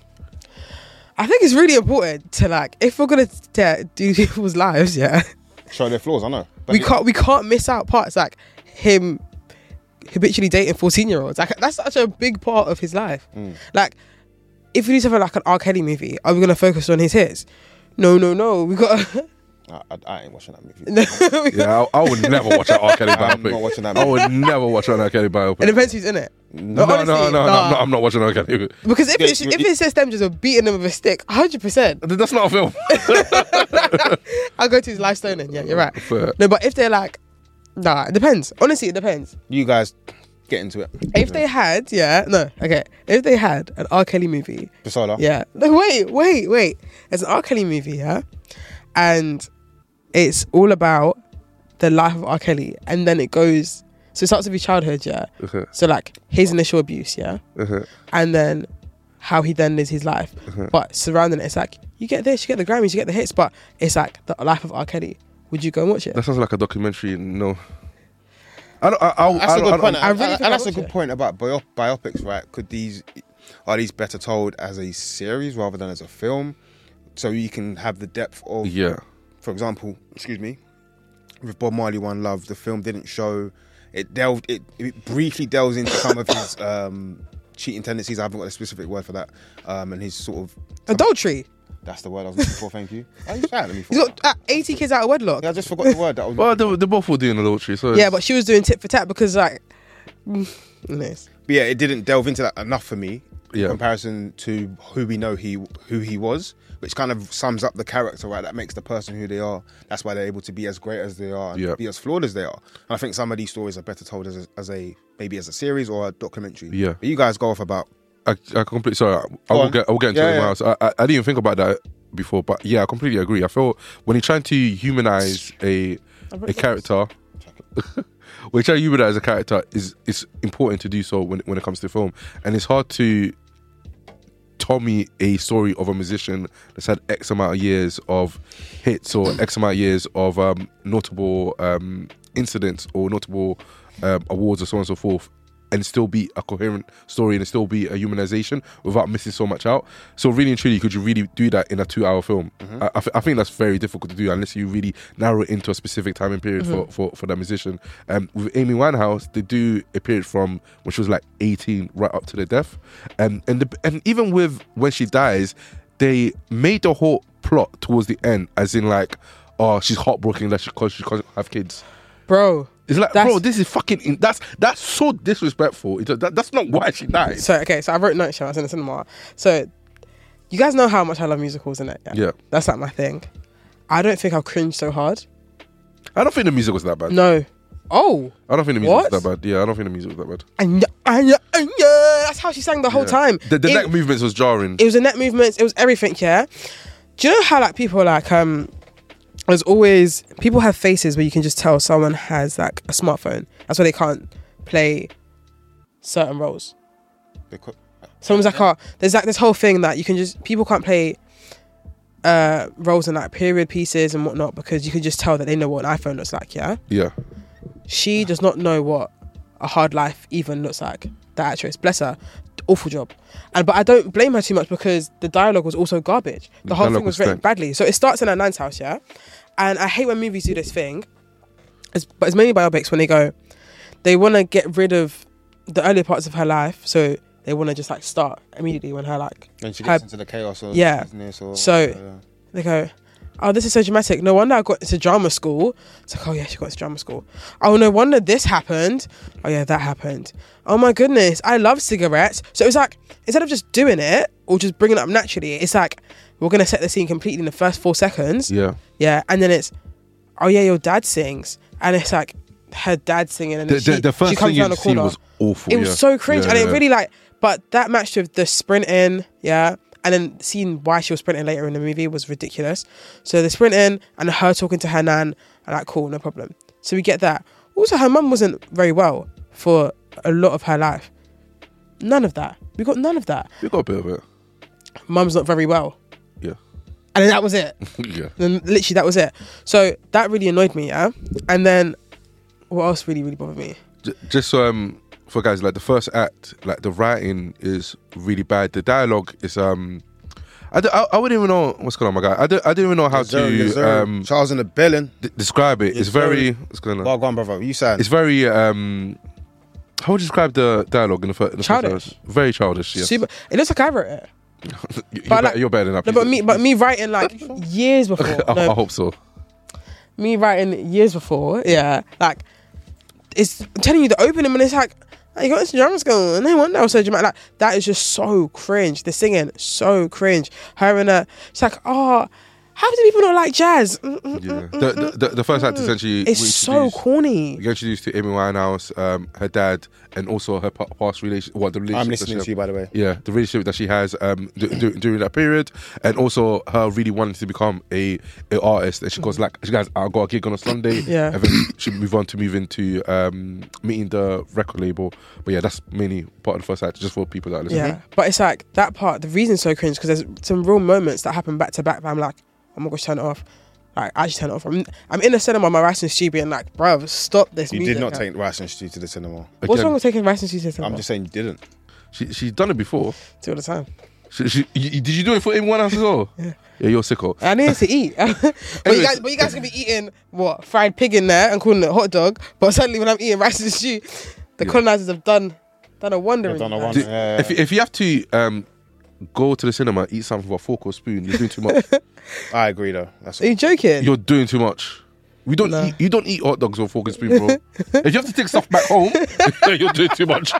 I think it's really important to, like, if we're gonna do people's lives, yeah, Show their flaws, I know. But we can't miss out parts like him habitually dating 14-year-olds. Like, that's such a big part of his life. Like, if we do something like an R. Kelly movie, are we gonna focus on his hits? No. We got. I ain't watching that movie. Yeah, I would never watch an R. Kelly I'm biopic. not watching that I movie. would never watch an R. Kelly biopic. It depends who's in it. No, But honestly, I'm not watching R. Kelly. Because if Yeah, it says them just beating them with a stick, 100%, That's not a film. I'll go to his live stoning. Yeah, you're right. Fair. No, but if they're like, nah, it depends. Honestly, it depends. You guys get into it. If they had, if they had an R. Kelly movie, Pisola. yeah. No, wait. There's an R. Kelly movie, yeah, and it's all about the life of R. Kelly, and then it goes. So it starts with his childhood, yeah. Okay. So like his initial abuse, yeah, Okay. and then how he then lives his life. But surrounding it, it's like you get this, you get the Grammys, you get the hits, but it's like the life of R. Kelly. Would you go and watch it? That sounds like a documentary. No. That's a good point. I really think And that's I a good watch it. point about biopics, right? Are these better told as a series rather than as a film? So you can have the depth of, Yeah. for example, with Bob Marley One Love, the film didn't show. It briefly delves into some of his cheating tendencies. I haven't got a specific word for that. And his sort of Adultery. that's the word I was looking for. Thank you. Are you shouting at me for He's that? got 80 kids out of wedlock. Yeah, I just forgot the word that I was. Well, they both were doing adultery, so Yeah, but she was doing tit for tat because like, nice. But yeah, it didn't delve into that enough for me. Yeah. In comparison to who we know who he was, which kind of sums up the character, right? That makes the person who they are. That's why they're able to be as great as they are and Yeah. be as flawed as they are. And I think some of these stories are better told as a maybe as a series or a documentary. Yeah. But you guys go off about. I completely. Sorry, I Go will on. get into Yeah, it. yeah. Else. I didn't even think about that before, but yeah, I completely agree. I feel when you're trying to humanize a character, when you're trying to humanize a character, it's important to do so when it comes to film, and it's hard to tell me a story of a musician that's had X amount of years of hits or X amount of years of notable incidents or notable awards or so on and so forth and still be a coherent story and still be a humanization without missing so much out. So really and truly, could you really do that in a 2-hour film? I think that's very difficult to do unless you really narrow it into a specific time and period for that musician. With Amy Winehouse, they do a period from when she was like 18 right up to the death, and even with when she dies, they made the whole plot towards the end as in like, oh, she's heartbroken because she can't have kids. Bro. It's like, bro, this is fucking... That's so disrespectful. That's not why she died. So I wrote notes when I was in the cinema. So you guys know how much I love musicals, innit? Yeah. That's like my thing. I don't think I'll cringe so hard. I don't think the music was that bad. No. Oh. I don't think the music was that bad. Yeah, I don't think the music was that bad. And that's how she sang the whole time. The neck movements was jarring. It was the neck movements. It was everything, yeah? Do you know how like people like... There's always... People have faces where you can just tell someone has like a smartphone. That's why they can't play certain roles. Someone's like, oh, there's like this whole thing that you can just... People can't play roles in like period pieces and whatnot because you can just tell that they know what an iPhone looks like, yeah? Yeah. She does not know what a hard life even looks like. The actress, bless her, awful job. But I don't blame her too much because the dialogue was also garbage. The whole thing was written badly. So it starts in a nan's house, yeah? And I hate when movies do this thing, but it's mainly biopics when they want to get rid of the earlier parts of her life, so they want to just like start immediately when her like... When she gets into the chaos or business or... They go, oh, this is so dramatic. No wonder I got into drama school. It's like, oh yeah, she got into drama school. Oh, no wonder this happened. Oh yeah, that happened. Oh my goodness, I love cigarettes. So it's like, instead of just doing it or just bringing it up naturally, it's like, we're going to set the scene completely in the first 4 seconds. Yeah. Yeah, and then it's, oh yeah, your dad sings. And it's like, her dad singing. And the first thing you seen was awful. It was so cringe. And it really like, but that matched with the sprinting, yeah. And then seeing why she was sprinting later in the movie was ridiculous. So the sprinting and her talking to her nan, I'm like, cool, no problem. So we get that. Also, her mum wasn't very well for a lot of her life. None of that. We got none of that. We got a bit of it. Mum's not very well. Yeah. And then that was it. Yeah. Then literally that was it. So that really annoyed me, yeah? And then what else really, really bothered me? Just for guys, like the first act, like the writing is really bad. The dialogue is I wouldn't even know what's going on, my guy. I didn't even know how to Charles in the Bellin. Describe it. It's very what's going on? Well, go on, brother. You said it's very how would you describe the dialogue in the first? Childish. Very childish. Yes. Super. It looks like I wrote it. You're better than that. No, but me writing like years before. I hope so. Me writing years before, yeah. Like I'm telling you, the opening when it's like, you got into drama school and they want that was so dramatic. Like that is just so cringe. The singing, so cringe. Her and she's like, oh, how do people not like jazz? The first act essentially it's so corny. We get introduced to Amy Winehouse, her dad, and also her past relationship. The relationship I'm listening to you, by the way. Yeah, the relationship that she has during that period, and also her really wanting to become a artist. And she goes like, she goes, I got a gig on a Sunday. Yeah, and then she move into meeting the record label. But yeah, that's mainly part of the first act, just for people that are listening. Yeah, but it's like that part. The reason's so cringe because there's some real moments that happen back to back. But I'm like, oh my gosh, turn it off. Like, I just turn it off. I'm in the cinema, my rice and stew being like, bruv, stop this music. You did not take rice and stew to the cinema. What's wrong with taking rice and stew to the cinema? I'm just saying you didn't. She's done it before. Do it all the time. Did you do it for Amy Winehouse as well? Yeah, you're sicko. I need to eat. but you guys can be eating, what, fried pig in there and calling it a hot dog. But suddenly when I'm eating rice and stew, the colonizers have done a wonder. If you have to... go to the cinema, eat something with a fork or spoon, you're doing too much. I agree though. Are you joking? You're doing too much. You don't eat hot dogs with a fork and spoon, bro. If you have to take stuff back home, you're doing too much.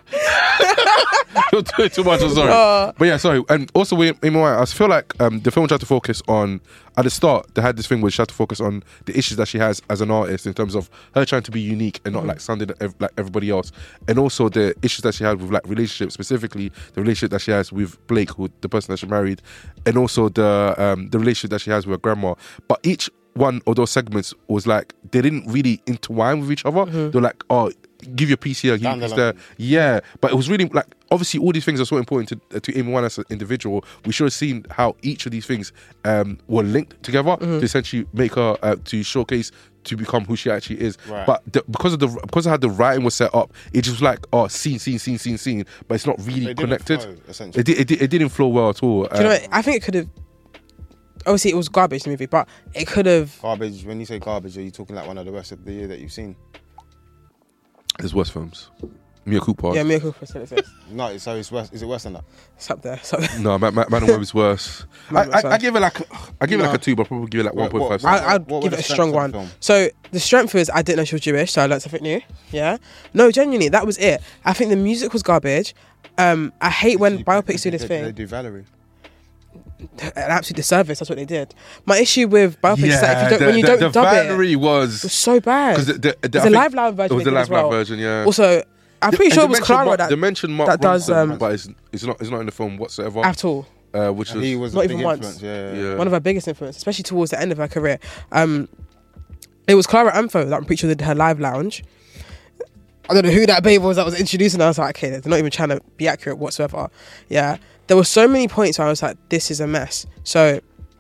You're doing too much, I'm sorry. But yeah, sorry. And also with Amy Winehouse, I feel like the film tried to focus on, at the start, they had this thing where she had to focus on the issues that she has as an artist in terms of her trying to be unique and not like sounding like everybody else. And also the issues that she had with like relationships, specifically the relationship that she has with Blake, the person that she married, and also the relationship that she has with her grandma. But each one of those segments was like, they didn't really intertwine with each other. They're like, oh, give your piece here, give your piece there. Yeah, but it was really like, obviously all these things are so important to Amy Winehouse as an individual. We should have seen how each of these things were linked together to essentially make her, to showcase to become who she actually is. Right. But because of how the writing was set up, it just was like scene, but it's not really It didn't connected. flow, essentially. It didn't flow well at all. Do you know what? I think it could have. Obviously, it was garbage, the movie, but it could have. Garbage. When you say garbage, are you talking like one of the rest of the year that you've seen? There's worse films. Mia Cooper. Yeah, Mia Cooper said it. No, so it's worse. Is it worse than that? It's up there. It's up there. No, Man and Web is worse. I give it like a 2, but I'll probably give it like What- 1.5. I'd what were give the it a strengths strong of the one. film? So the strength is I didn't know she was Jewish, so I learned something new. Yeah. No, genuinely, that was it. I think the music was garbage. I hate when biopics do this They thing. do Valerie. An absolute disservice. That's what they did. My issue with biopics is that if you don't, when you don't the dub Valerie it was was so bad. because There's a live version. It was they the did as live well. version, yeah. Also, I'm pretty And sure they it was mentioned Clara Mark- that they mentioned Mark that does, Ronson, but it's not in the film whatsoever. at all. Which And he was was not a big even once. influence. Yeah. yeah. One of her biggest influences, especially towards the end of her career. It was Clara Amfo that I'm pretty sure did her live lounge. I don't know who that babe was that was introducing her. I was like, okay, they're not even trying to be accurate whatsoever. Yeah. There were so many points where I was like, this is a mess. So,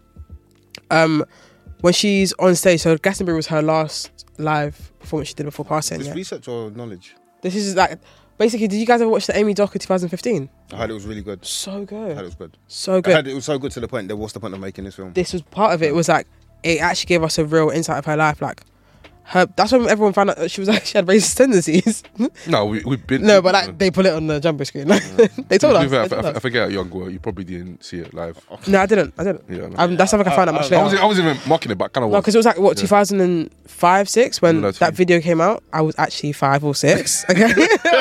when she's on stage, so Glastonbury was her last live performance she did before passing. Is Yeah. research or knowledge? This is like, basically, did you guys ever watch the Amy Docker 2015? I heard it was really good. So I heard it good. was good. So I good. heard it was so good to the point that what's the point of making this film? This was part of it. It was like, it actually gave us a real insight of her life. Like, that's when everyone found out that she had racist tendencies. No, we've been No, but like, they put it on the jumbo screen. They told us. They told I us. forget how young you were. You probably didn't see it live. No, I didn't. Yeah, no. That's something I found out much I later. wasn't even mocking it, but kind of No, was. because it was like, what, 2005, 6 when That's that fine. video came out. I was actually 5 or 6. Okay.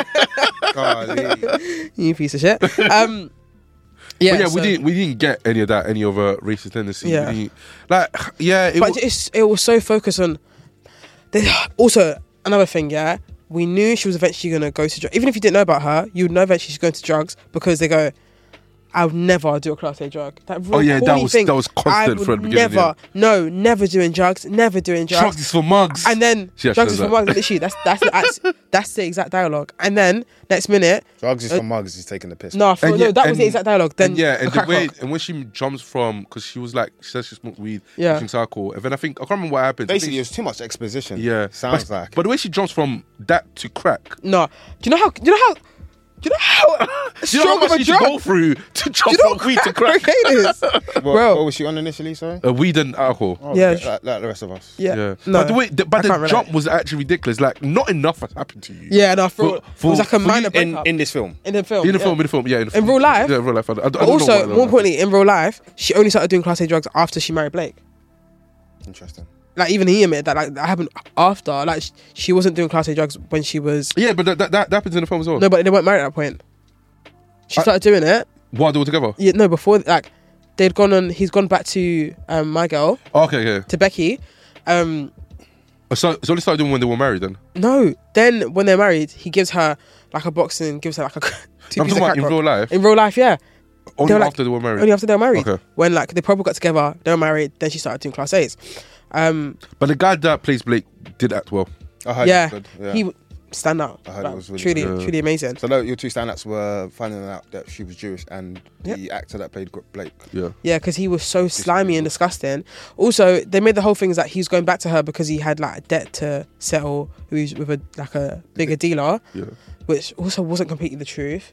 Golly. You piece of shit. Yeah, But yeah, so- we didn't get any of that, any of a racist tendency. Yeah. We didn't- like, yeah, it But was, it was so focused on. Also, another thing, yeah, we knew she was eventually going to go to drugs. Even if you didn't know about her, you would know eventually she's going to drugs because they go, I would never do a class A drug. That real Oh, yeah, that corny was- thing, that was constant I would from the beginning, never, never doing drugs, never doing drugs. drugs is for mugs. And then She actually drugs does is for that. mugs. Literally, that's the exact dialogue. And then next minute, Drugs is for mugs. He's taking the piss. no, And yeah, that was the and- exact dialogue. Then and yeah, and the crack way rock. and when she jumps from, because she was like, she says she smoked weed, Yeah. pushing cycle, and then I can't remember what happened. I think Basically, it was too much exposition. yeah, Sounds but, like. But the way she jumps from that to crack, No, do you know how do you know how strong of much a she drug? go through to Do jump you know from weed to what crack? cocaine is? Bro. What was she on initially, sorry? Weed and alcohol. Oh, Yeah. okay, like the rest of us. Yeah. Yeah, No, but the way, I but the can't relate. jump was actually ridiculous. Like, not enough has happened to you. Yeah, no, it was like a minor In breakup this film. in the film. In the yeah. film, yeah. In real life? Yeah, in real life. I don't But know also, what- more importantly, in real life, she only started doing class A drugs after she married Blake. Interesting. Like, even he admitted that. Like, that happened after. Like, she wasn't doing class A drugs when she was. Yeah, but that happens in the film as well. No, but they weren't married at that point. She started doing it. While they were together. Yeah, no, before like they'd gone on. He's gone back to my girl, Okay. to Becky. So they started doing when they were married then. No, then when they're married, he gives her like a box and gives her like a two I'm piece talking of about in crack real rock. life. In real life, yeah. Only they were like- after they were married. Only after they were married. Okay. When like they probably got together, they were married. Then she started doing class A's. But the guy that plays Blake did act well. I heard Yeah, it was good. Yeah. he stand out. I heard Like, it was really truly, good. truly amazing. So your two stand-ups were finding out that she was Jewish and the actor that played Blake. Yeah. Yeah, because he was so slimy and disgusting. Also, they made the whole thing is that he was going back to her because he had like a debt to settle with a bigger dealer, Yeah. which also wasn't completely the truth.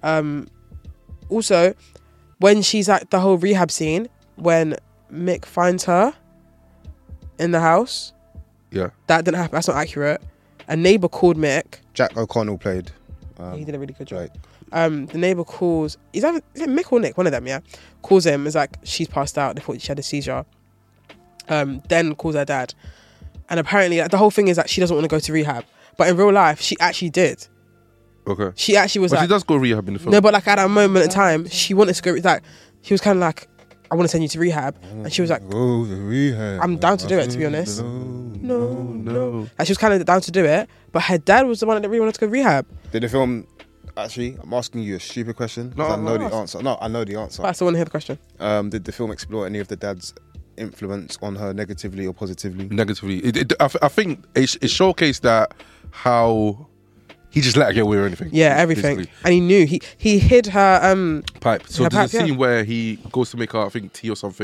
Also, when she's at the whole rehab scene, when Mick finds her in the house, Yeah. that didn't happen. That's not accurate. A neighbor called Mick. Jack O'Connell played. He did a really good job. Blake. The neighbor calls. Is it Mick or Nick? One of them, yeah. Calls him. Is like she's passed out. They thought she had a seizure. Then calls her dad, and apparently like, the whole thing is that she doesn't want to go to rehab. But in real life, she actually did. Okay. She actually was But like, she does go rehab in the film. no, but like at that moment in time, she wanted to go. Like she was kind of like, I want to send you to rehab, and she was like, Go to rehab. I'm down to do it, to be honest. No. no. Like she was kind of down to do it, but her dad was the one that really wanted to go rehab. Did the film... Actually, I'm asking you a stupid question. 'cause I know the answer. No, I know the answer. But I still want to hear the question. Did the film explore any of the dad's influence on her negatively or positively? Negatively. I think it showcased that how he just let her get away with anything. Yeah, everything, basically. and he knew he hid her Pipe. So Her there's pipe, a scene yeah. where he goes to make her, I think, tea or something,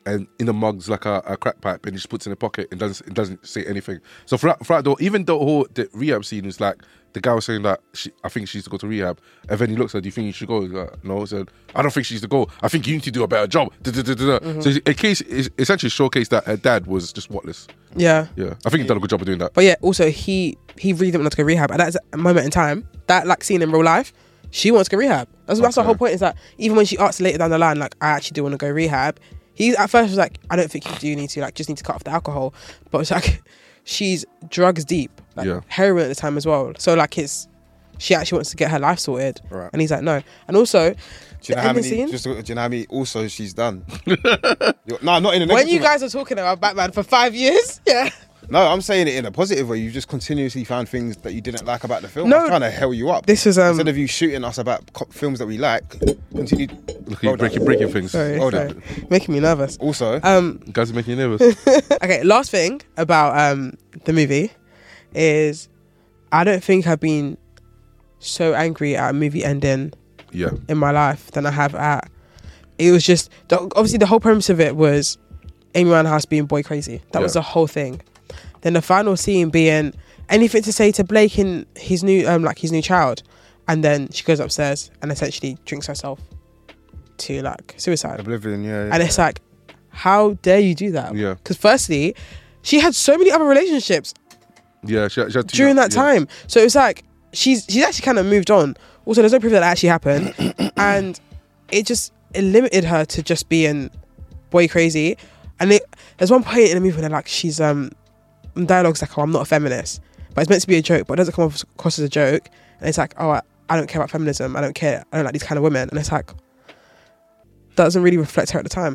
and in the mug's like a crack pipe, and he just puts it in the pocket and doesn't say anything. So throughout even the rehab scene is like the guy was saying that I think she needs to go to rehab, and then he looks at her, do you think you should go? He's like, no, he said, I don't think she needs to go. I think you need to do a better job. So it's essentially showcased that her dad was just whatless. Yeah. Yeah, I think he done a good job of doing that. But yeah, also he really didn't want to go rehab. At that moment in time, that like scene in real life, she wants to go rehab. That's the whole point. Is that even when she asks later down the line, like, I actually do want to go rehab. He at first was like, I don't think you do need to, like, just need to cut off the alcohol. But it's like, she's drugs deep, like heroin at the time as well. So like, she actually wants to get her life sorted, Right. and he's like, no. And also, Do you know how many also she's done? No, not in a negative when you way. guys are talking about Batman for 5 years, yeah. No, I'm saying it in a positive way. You just continuously found things that you didn't like about the film. No, I'm trying to hell you up. This was instead of you shooting us about films that we like, continue. Look at you breaking things. Sorry, Hold sorry. on. Making me nervous. Also, Guys are making you nervous. Okay, last thing about the movie is I don't think I've been so angry at a movie ending Yeah. in my life than I have at. It was just obviously the whole premise of it was Amy Winehouse being boy crazy. That was the whole thing. Then the final scene being anything to say to Blake and his new his new child, and then she goes upstairs and essentially drinks herself to like suicide. Oblivion, yeah. And it's like, how dare you do that? Yeah. Because firstly, she had so many other relationships Yeah, she had to, during that time. So it's like she's actually kind of moved on. Also, there's no proof that actually happened, and it limited her to just being boy crazy. And there's one point in the movie where they're like, she's dialogue's like, oh, I'm not a feminist, but it's meant to be a joke, but it doesn't come across as a joke. And it's like, oh, I don't care about feminism. I don't like these kind of women. And it's like, that doesn't really reflect her at the time.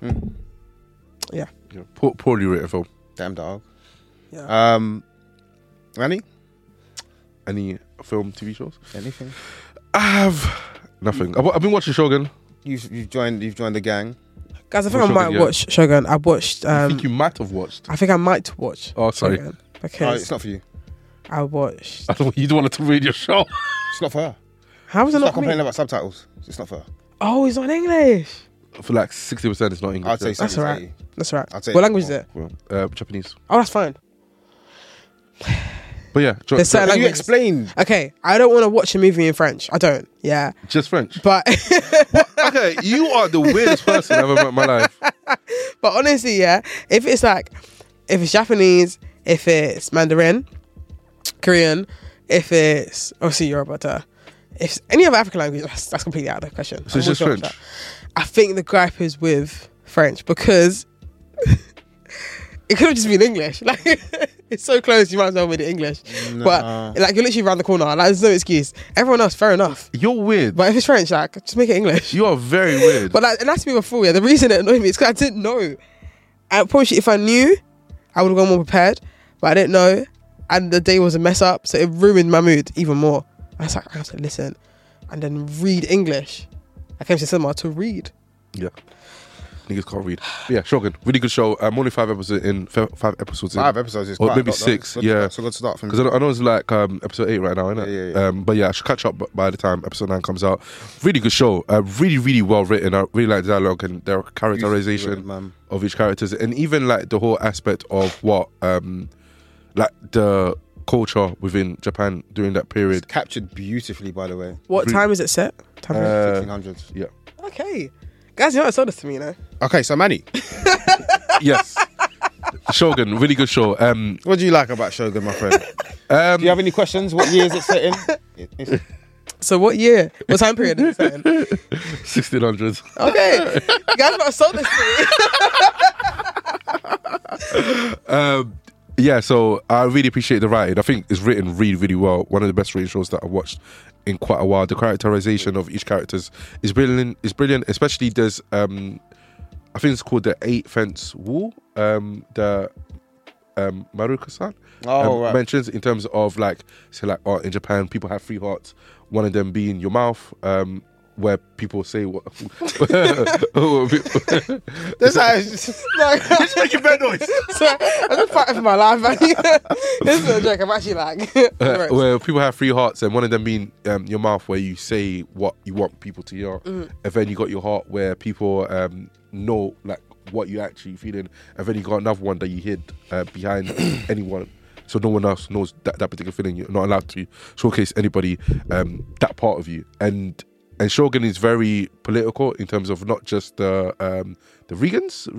Yeah. Poorly written film. Damn dog. Yeah. Annie? Any film, TV shows? Anything? I have nothing. I've been watching Shogun. You've joined the gang. Guys, I think Watch I might Shogun, yeah. watch Shogun. I watched. I think you might have watched. I think I might watch. Oh, sorry. Shogun Oh, because it's not for you. I watched. I thought you wanted to read your show. It's not for her. How was it Stop not for complaining me? about subtitles. It's not for her. Oh, it's not in English. For like 60%, it's not English. I'd say That's 70, alright. 80. That's right. I'd say What language is it? Well, Japanese. Oh, that's fine. But yeah, There's certain Can you languages. explain? Okay, I don't want to watch a movie in French. I don't. Yeah, just French. but Okay, you are the weirdest person I've ever met in my life. but honestly, yeah. If it's Japanese, if it's Mandarin, Korean, if it's obviously Yoruba, if it's any other African language, that's completely out of the question. So it's I'm just not sure of French? that. I think the gripe is with French because it could have just been English. Like it's so close, you might as well be the English. But like you're literally around the corner. Like there's no excuse. Everyone else, fair enough. You're weird. But if it's French, like just make it English. You are very weird. But like, and that's me before. Yeah, the reason it annoyed me is because I didn't know. I promise you, if I knew, I would have gone more prepared. But I didn't know, and the day was a mess up, so it ruined my mood even more. I was like, I have to listen and then read English. I came to cinema to read. Yeah. Niggas can't read. But yeah, Shogun. Really good show. I'm only 5 episodes in. 5 episodes in. 5 episodes is Or quite maybe a lot, though. 6, Good yeah. So good start from Because I know it's like episode 8 right now, isn't it? Yeah. But yeah, I should catch up by the time episode 9 comes out. Really good show. Really, really well written. I really like the dialogue and their characterization man. of each characters, and even like the whole aspect of what like the culture within Japan during that period. It's captured beautifully, by the way. What time is it set? Time 1600s. Yeah. okay. Guys, you know what sold this to me, you know? Okay, so Manny, Yes. Shogun, really good show. what do you like about Shogun, my friend? Do you have any questions? What year is it set in? So what year? What time period is it set in? 1600s. Okay. You guys not sold this to me. Yeah, so I really appreciate the writing. I think it's written really, really well. One of the best written shows that I've watched in quite a while. The characterization of each character is brilliant. It's brilliant, especially there's I think it's called the 8 Fence Wall. The Maruka-san Right. mentions in terms of like, say like, oh, in Japan people have 3 hearts. One of them being your mouth. Where people say what? That's how it's Just making bad noise. Sorry, I'm just fighting for my life, man. This is a joke. I'm actually like... where people have 3 hearts, and one of them being your mouth, where you say what you want people to hear, and then you got your heart, where people know like what you actually feeling, and then you got another one that you hid behind anyone, so no one else knows that particular feeling. You're not allowed to showcase anybody that part of you. And Shogun is very political in terms of not just the regents,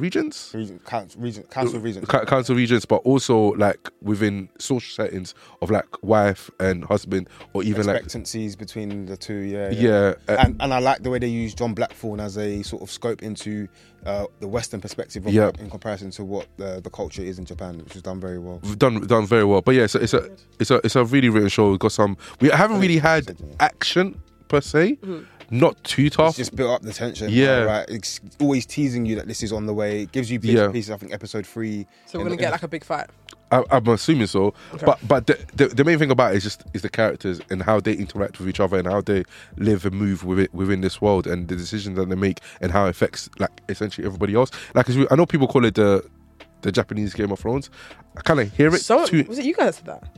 council regents, but also like within social settings of like wife and husband, or even expectancies between the two. Yeah. And I like the way they use John Blackthorne as a sort of scope into the Western perspective of in comparison to what the culture is in Japan, which is done very well. Done very well. But yeah, it's a really written show. We've got some. We haven't really had action per se. Not too tough. It's just built up the tension. Yeah. Right. It's always teasing you that this is on the way. It gives you bits and pieces. I think episode 3. So we're going to get like a big fight. I'm assuming so. Okay. But the main thing about it is the characters and how they interact with each other and how they live and move within this world, and the decisions that they make and how it affects like essentially everybody else. Like, 'cause I know people call it the Japanese Game of Thrones. I kind of hear it. Was it you guys that said that?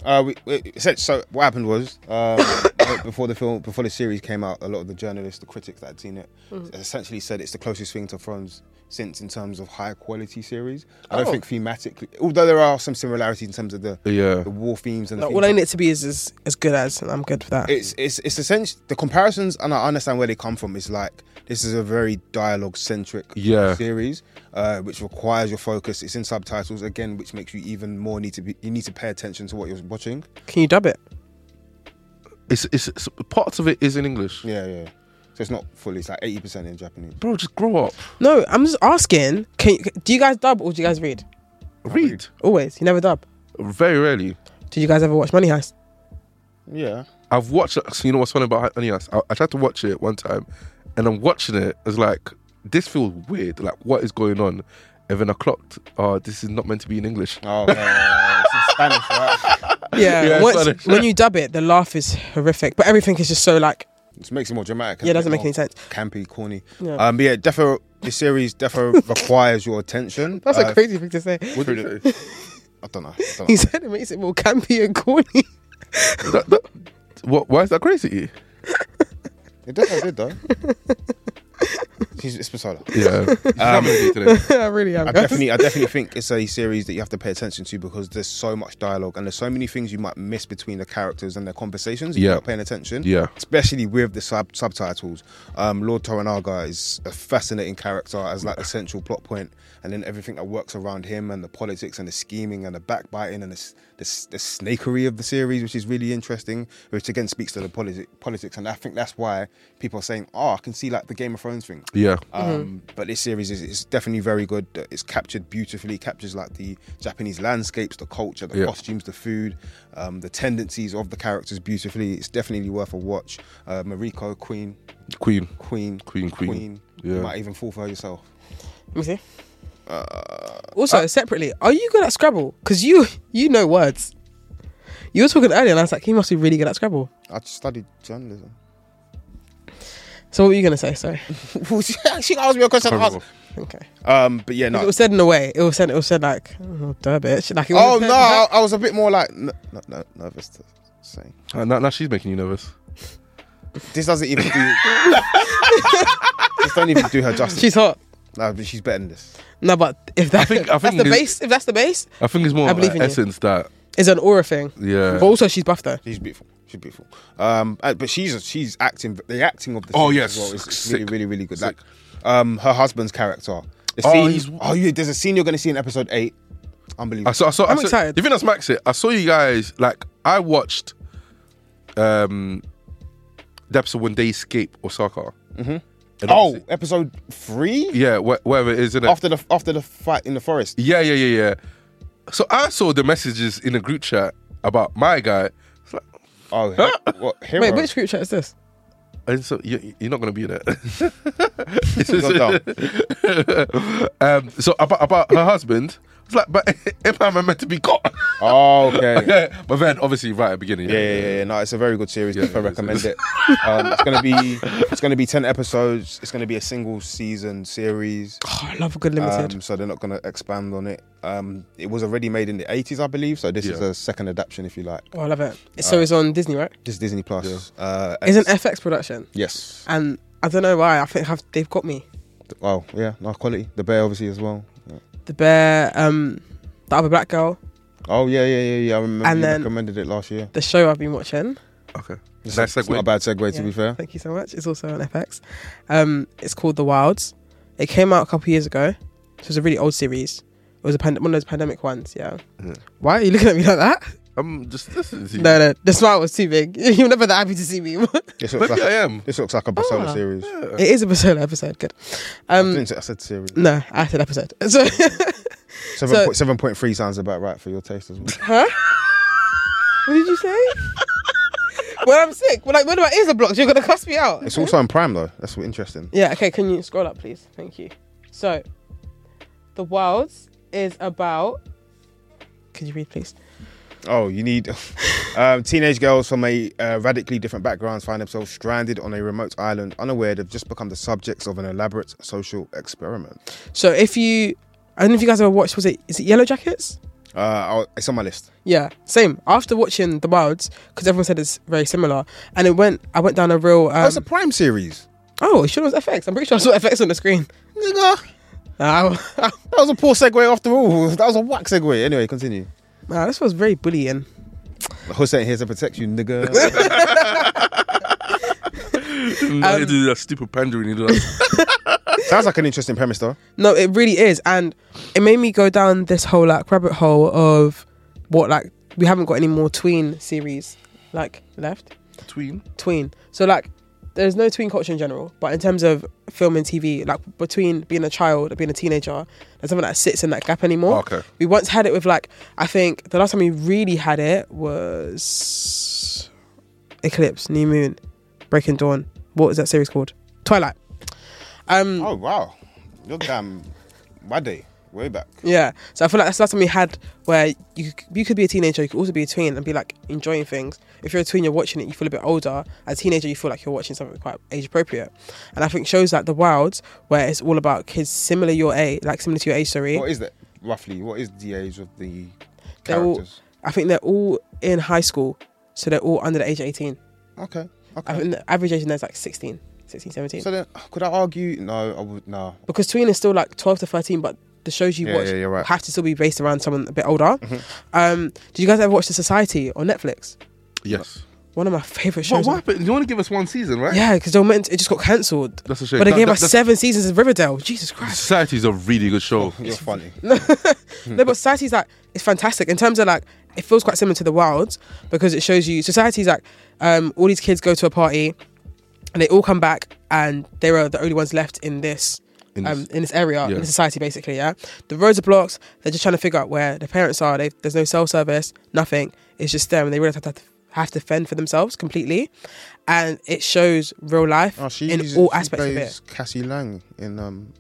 So what happened was before the series came out, a lot of the journalists, the critics that had seen it, essentially said it's the closest thing to Thrones since in terms of high quality series. I don't think thematically, although there are some similarities in terms of the war themes and all I need it to be is as good as, and I'm good for that. It's essentially the comparisons, and I understand where they come from. It's like this is a very dialogue centric series, which requires your focus. It's in subtitles again, which makes you even more need to pay attention to what you're watching. Can you dub it? It's parts of it is in English. Yeah. So it's not fully. It's like 80% in Japanese. Bro, just grow up. No, I'm just asking. Do you guys dub or do you guys read? Read. Always. You never dub. Very rarely. Did you guys ever watch Money Heist? Yeah. I've watched. So you know what's funny about Money Heist? I tried to watch it one time, and I'm watching it. It's like, this feels weird. Like, what is going on? And then I clocked, this is not meant to be in English. Oh, okay. It's in Spanish, right? Yeah. When you dub it, the laugh is horrific, but everything is just so like. It makes it more dramatic. Yeah, it doesn't make any sense. Campy, corny. Yeah. But yeah, this series requires your attention. That's a crazy thing to say. What did you say? I don't know. He said it makes it more campy and corny. Why is that crazy? It definitely did, though. It's Pistola. Yeah. I really am. I definitely think it's a series that you have to pay attention to because there's so much dialogue and there's so many things you might miss between the characters and their conversations if you're not paying attention. Yeah. Especially with the subtitles. Lord Toranaga is a fascinating character as like the central plot point, and then everything that works around him and the politics and the scheming and the backbiting and the snakery of the series, which is really interesting, which again speaks to the politics, and I think that's why people are saying, I can see like the Game of Thrones thing. Yeah. But this series is definitely very good. It's captured beautifully. It captures like the Japanese landscapes, the culture, the costumes, the food, the tendencies of the characters beautifully. It's definitely worth a watch. Mariko, Queen. Yeah. You might even fall for her yourself. Let me see. Also, separately, are you good at Scrabble? Because you know words. You were talking earlier, and I was like, he must be really good at Scrabble. I studied journalism. So what were you going to say? Sorry. She asked me a question. Okay. But yeah, no. It was said in a way. It was said like, oh, duh, bitch. Like, I was a bit more like nervous to say. Now she's making you nervous. This doesn't even do. This don't even do her justice. She's hot. No, but she's better than this. No, but if that's the base, I think it's more of an essence that is an aura thing. Yeah. But also, she's buff though. She's beautiful. But she's acting. The acting of the scene as well is really, really, really good. Sick. Like her husband's character. There's a scene you're going to see in episode 8. Unbelievable. I'm excited. You think that's Max it? I saw you guys like I watched the episode when they escape Osaka. Mm-hmm. Episode 3? Yeah, whatever it is, isn't it? After the fight in the forest. Yeah. So I saw the messages in the group chat about my guy. It's like, what, hero? Wait, which group chat is this? And so you're not going to be in it. So about her husband, it's like, but Empire meant to be caught. Oh, okay. But then, obviously, right at the beginning. Yeah. No, it's a very good series. I recommend it. It's gonna be 10 episodes. It's gonna be a single season series. Oh, I love a good limited. So they're not gonna expand on it. It was already made in the 80s, I believe. So this is a second adaptation, if you like. Oh, I love it. So it's on Disney, right? This is Disney Plus. It's an FX production. Yes. And I don't know why. I think they've got me. Oh yeah, no quality. The Bear obviously as well. Yeah. The Bear, the other black girl, Oh yeah. I remember And you then- recommended it last year. the show I've been watching. Okay. It's, Nice it's not a segue. bad segue to Yeah, be fair. Thank you so much. It's also on FX. It's called The Wilds. It came out a couple years ago. So it's a really old series. It was one of those pandemic ones, yeah. Yeah. Why are you looking at me like that? I'm just listening to you. No, the smile was too big. You're never that happy to see me. This looks Maybe like I am. this looks like a Persona Ah. series. It is a persona episode. Good. I said series. No, I said episode. So, 7.3 sounds about right for your taste as well. huh? What did you say? When I'm sick, when my ears are blocked, you're gonna cuss me out. It's also on Prime though. That's what interesting. Yeah. Okay. Can you scroll up, please? Thank you. So, The Wilds is about. Could you read, please? Oh, you need teenage girls from a radically different backgrounds find themselves stranded on a remote island, unaware they've just become the subjects of an elaborate social experiment. So I don't know if you guys ever watched. Is it Yellow Jackets? It's on my list. Yeah, same. After watching The Wilds, because everyone said it's very similar, and I went down a real. It's a Prime series. Oh, it sure was FX. I'm pretty sure I saw FX on the screen. Nigga, that was a poor segue after all. That was a whack segue. Anyway, continue. This was very bullying. Hussein ain't here to protect you, nigga. Now you do that stupid pandering. You do that. Sounds like an interesting premise though. No, it really is, and it made me go down this whole like rabbit hole of what like we haven't got any more tween series like left. Tween. So like, there's no tween culture in general, but in terms of film and TV, like between being a child and being a teenager, there's something that sits in that gap anymore. Okay. We once had it with like, I think the last time we really had it was Eclipse, New Moon, Breaking Dawn. What was that series called? Twilight. Oh wow, you're damn waddy. Way back. Yeah, so I feel like that's the last time we had where you could be a teenager, you could also be a tween and be like enjoying things. If you're a tween, you're watching it, you feel a bit older. As a teenager, you feel like you're watching something quite age appropriate. And I think shows like The Wilds, where it's all about kids similar to your age, sorry. What is that roughly? What is the age of the They're all- characters? I think they're all in high school, so they're all under the age of 18. Okay. I think the average age in there is like 16, 17. So then, could I argue? No, I would no. Because tween is still like 12 to 13, but the shows you Yeah, watch yeah, you're right. have to still be based around someone a bit older. Did you guys ever watch The Society on Netflix? Yes. One of my favourite shows. What happened? You want to give us one season, right? Yeah, because it just got cancelled. That's a shame. But they gave us that's- 7 seasons of Riverdale. Jesus Christ. Society is a really good show. You're funny. No, but Society's like, it's fantastic. In terms of like, it feels quite similar to The Wilds because it shows you, Society's like, all these kids go to a party and they all come back and they are the only ones left in this In this- in this area, yeah. in the society basically, yeah. The roads are blocked, they're just trying to figure out where their parents are. There's no cell service, nothing. It's just them and they really have to fend for themselves completely. And it shows real life in all aspects of it. Cassie Lang in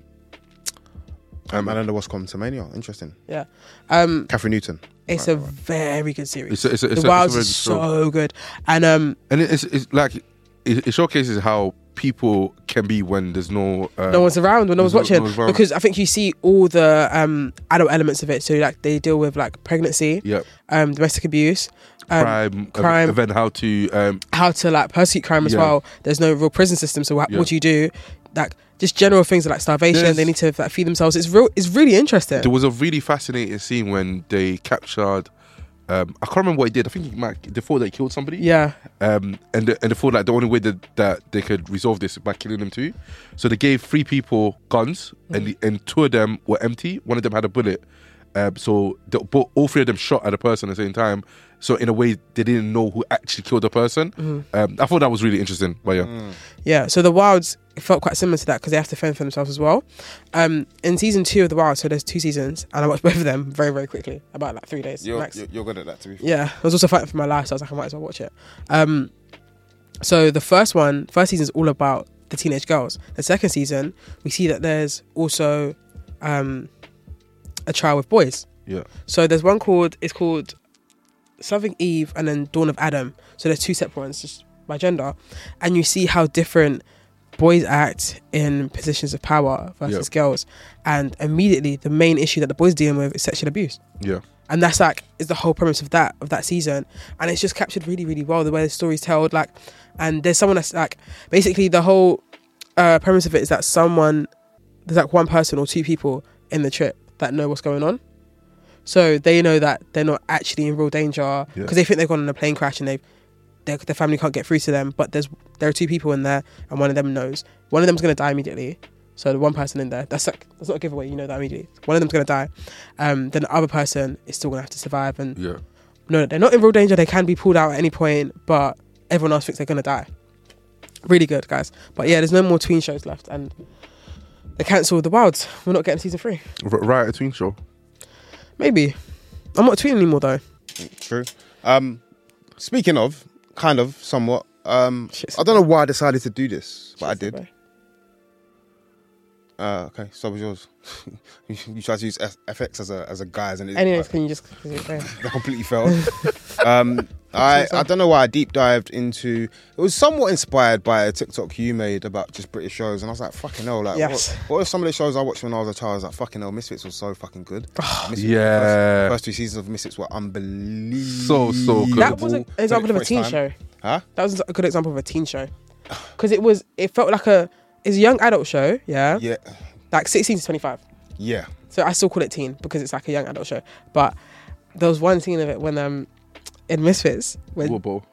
Man under What's Quantumania. Interesting. Yeah. Catherine Newton. It's a very good series. It's a The Wilds very is good show. so good. And And it's like it showcases how people can be when there's no no one's around, when no one's there's watching. no one's around. Because I think you see all the adult elements of it. So like they deal with like pregnancy, yeah domestic abuse, crime, crime. and then how to how to like persecute crime as Yeah. well. There's no real prison system, so Yeah. what do you do? Like just general things like starvation. There's- They need to like, feed themselves. It's really interesting. there was a really fascinating scene when they captured I can't remember what he did. I think they thought they killed somebody. Yeah, And they thought like the only way that they could resolve this is by killing them too. So they gave 3 people guns, and 2 of them were empty. One of them had a bullet. So all 3 of them shot at a person at the same time. So in a way, they didn't know who actually killed the person. I thought that was really interesting. But yeah, yeah. So The Wilds felt quite similar to that because they have to fend for themselves as well. In season 2 of The Wilds, so there's 2 seasons, and I watched both of them very, very quickly, about like 3 days max. You're good at that, to be fair. Yeah, I was also fighting for my life, so I was like, I might as well watch it. So the first season is all about the teenage girls. The second season, we see that there's also a trial with boys. yeah. So there's one it's called something Eve and then Dawn of Adam. So there's 2 separate ones just by gender. And you see how different boys act in positions of power versus girls. And immediately the main issue that the boys are dealing with is sexual abuse. Yeah. And that's like is the whole premise of that season. And it's just captured really, really well the way the story's told. Like, and there's someone that's like basically the whole premise of it is that someone there's like one person or two people in the trip that know what's going on. So they know that they're not actually in real danger because they think they've gone on a plane crash and their family can't get through to them. But there are two people in there and one of them knows. One of them's going to die immediately. So the one person in there, that's not a giveaway, you know that immediately. One of them's going to die. Then the other person is still going to have to survive. And no, they're not in real danger. They can be pulled out at any point, but everyone else thinks they're going to die. Really good, guys. But yeah, there's no more tween shows left. And they cancelled The Wilds. We're not getting season 3. Right, a tween show. Maybe. I'm not tweeting anymore though. True. Speaking of, kind of, somewhat. I don't know why I decided to do this, but I did. Okay, so was yours. you tried to use FX as a guise, and anyways, can you just? That completely failed. I don't know why I deep dived into. It was somewhat inspired by a TikTok you made about just British shows, and I was like, fucking hell, like what are some of the shows I watched when I was a child? I was like, fucking hell, Misfits was so fucking good. Yeah, first 2 seasons of Misfits were unbelievable. So good. That was an example of a teen show. Huh? That was a good example of a teen show because it felt like it's a young adult show. Yeah. Like 16 to 25. Yeah. So I still call it teen because it's like a young adult show. But there was one scene of it when in Misfits when Water ball.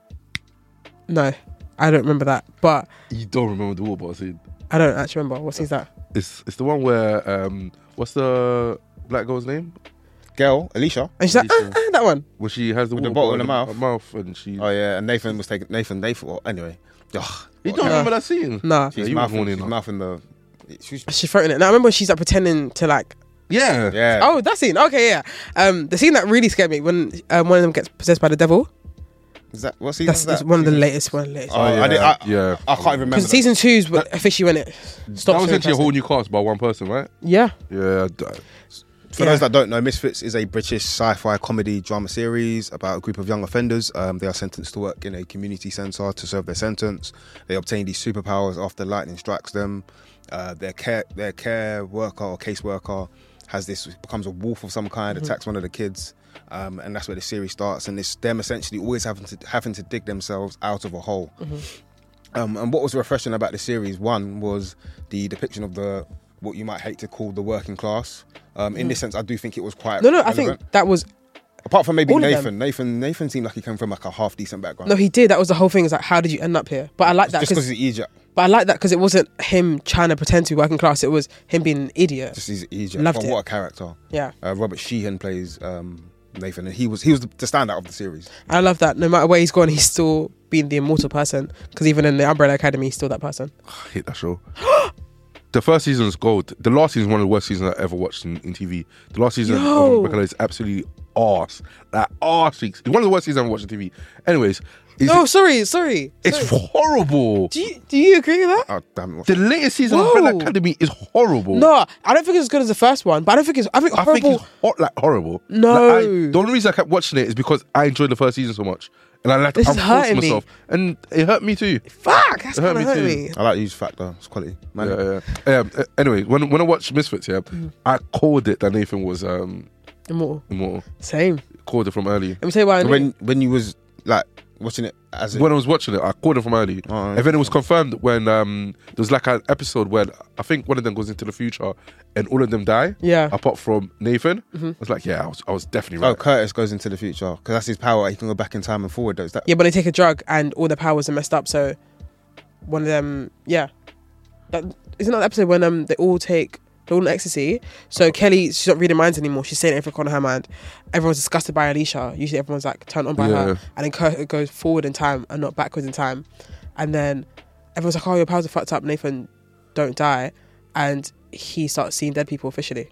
No, I don't remember that. But You don't remember the water ball scene? I don't actually remember. What scene's that? It's the one where what's the black girl's name? Girl, Alicia. And she's like, that one. Where she has the With the water bottle ball in her mouth. and she. Oh yeah, and Nathan was taking Nathan. Well, anyway. Ugh. You don't remember that scene? Nah. She's you were horny enough. mouthing the. She's floating it. Now I remember she's like pretending to like. Yeah. Yeah. Oh, that scene. Okay, yeah. The scene that really scared me when one of them gets possessed by the devil. Is that what season? That's one of the latest. One of the latest. Oh, yeah. I can't even remember. Because season 2's officially when it stopped. That was actually a whole new cast by one person, right? Yeah. Yeah. For those that don't know, Misfits is a British sci-fi comedy drama series about a group of young offenders. They are sentenced to work in a community centre to serve their sentence. They obtain these superpowers after lightning strikes them. Their care worker or caseworker becomes a wolf of some kind, attacks one of the kids, and that's where the series starts. And it's them essentially always having to dig themselves out of a hole. And what was refreshing about the series, one was the depiction of what you might hate to call the working class. In this sense, I do think it was quite relevant. I think that was... Apart from maybe all Nathan. Nathan seemed like he came from like a half decent background. No, he did. That was the whole thing. It's like, how did you end up here? But I like that just because he's Egypt. But I like that because it wasn't him trying to pretend to be working class. It was him being an idiot. Just he's Egypt. Loved it. What a character. Yeah. Robert Sheehan plays Nathan, and he was the standout of the series. I love that. No matter where he's gone, he's still being the immortal person. Because even in the Umbrella Academy, he's still that person. I hate that show. The first season is gold. The last season is one of the worst seasons I ever watched in TV. The last season of Umbrella is absolutely arse. Like arse cheeks. It's one of the worst seasons I've ever watched on TV. Anyways. Sorry. It's horrible. Do you agree with that? Oh, damn it. The latest season of Umbrella Academy is horrible. No, I don't think it's as good as the first one, but I think horrible. it's horrible. No. The only reason I kept watching it is because I enjoyed the first season so much. And I like to This is hurting me. myself. And it hurt me too. Fuck, that's It hurt kind of me hurt too. me. I like to use factor. It's quality. Man. Yeah. Anyway, when I watched Misfits, I called it that Nathan was immortal. Same. Called it from early. Let me tell you why I knew. When you was like watching it When I was watching it, I called it from early. And then it was confirmed when there was like an episode where I think one of them goes into the future and all of them die. Yeah. Apart from Nathan. I was like, yeah, I was definitely right. Oh, Curtis goes into the future because that's his power. He can go back in time and forward. Though. Is that? Yeah, but they take a drug and all their powers are messed up. So one of them, isn't that the episode when they're all on ecstasy. So Kelly, she's not reading minds anymore. She's saying everything on her mind. Everyone's disgusted by Alicia. Usually everyone's like turned on by her. And then Kurt goes forward in time and not backwards in time. And then everyone's like, oh, your powers are fucked up. Nathan, don't die. And he starts seeing dead people officially.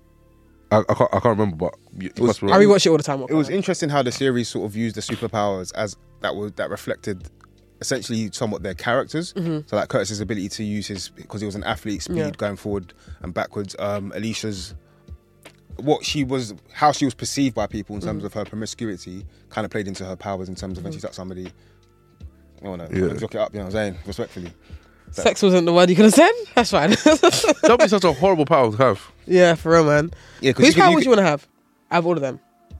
I can't remember, but it must be I rewatch it all the time. It was interesting how the series sort of used the superpowers as that reflected essentially somewhat their characters. So like Curtis's ability to use because he was an athlete, speed going forward and backwards. Alicia's how she was perceived by people in terms of her promiscuity kind of played into her powers in terms of when she touched somebody. Jock it up, you know what I'm saying? Respectfully. Sex wasn't the word you could have said? That's fine. That'd be such a horrible power to have. Yeah, for real, man. Yeah, whose power would you want to have? Out of all of them.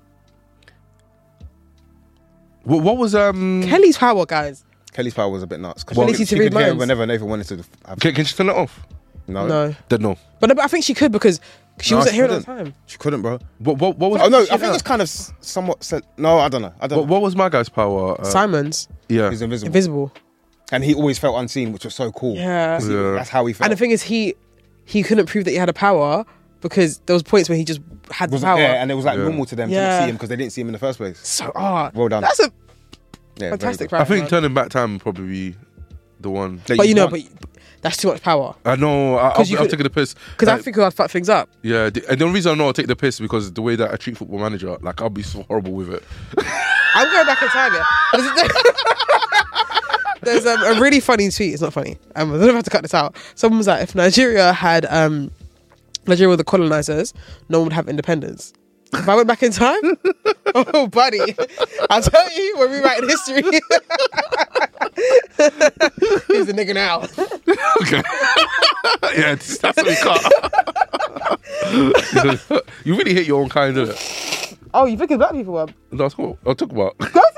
What was Kelly's power, guys? Kelly's power was a bit nuts. Ability to read minds. Whenever Nathan wanted to have Can you turn it off? No. Then no. But I think she could because she No, wasn't she here at the couldn't. time. She couldn't, bro. What was? Oh no, I think it's kind of somewhat. No, I don't know. What was my guy's power? Simon's Yeah. He's invisible. invisible. And he always felt unseen, which was so cool. Yeah. Yeah. That's how he felt. And the thing is, he couldn't prove that he had a power because there was points where he just had the power. Yeah, and it was like Yeah. normal to them to Yeah. not see him because they didn't see him in the first place. So, Well done. That's a Yeah, fantastic very I fact. think turning back time would probably be the one. good. But you know, want- but that's too much power. I know. I'll 'Cause you I'll could- take the piss. Because I Like, think I'll fuck things up. yeah, and the only reason I know I'll take the piss is because the way that I treat football manager, like I'll be so horrible with it. I'm going back in time, yeah. There's a really funny tweet. It's not funny. I don't know if I have to cut this out. Someone was like, if Nigeria had Nigeria were the colonizers, no one would have independence. If I went back in time, oh buddy, I'll tell you when we write history. He's the nigga now. Okay. Yeah, that's what we cut. You really hate your own kind, innit? Oh, you thinking black people were? No, I'll talk about.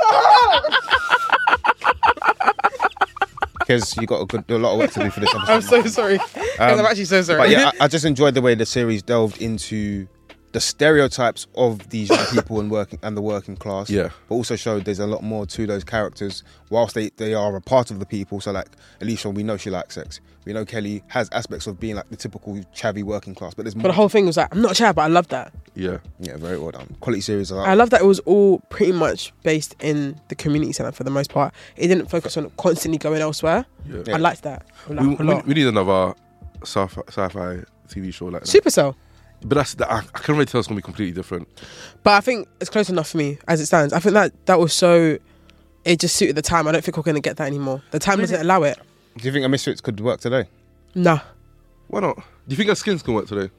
Because you got a lot of work to do for this episode. I'm so sorry. I'm actually so sorry. But yeah, I just enjoyed the way the series delved into the stereotypes of these young people and the working class. Yeah. But also showed there's a lot more to those characters whilst they are a part of the people. So like Alicia, we know she likes sex. We know Kelly has aspects of being like the typical chavvy working class. But there's more. But the whole thing was like, I'm not a child, but I love that. Yeah. Yeah, very well done. Quality series. I love that it was all pretty much based in the community centre for the most part. It didn't focus on constantly going elsewhere. Yeah. I liked that. I liked it a lot. We need another sci-fi TV show like that. Supercell. But I can already tell it's gonna be completely different. But I think it's close enough for me as it stands. I think that was so. It just suited the time. I don't think we're going to get that anymore. The time doesn't allow it. Do you think a Misfits could work today? Nah. Why not? Do you think our skins can work today?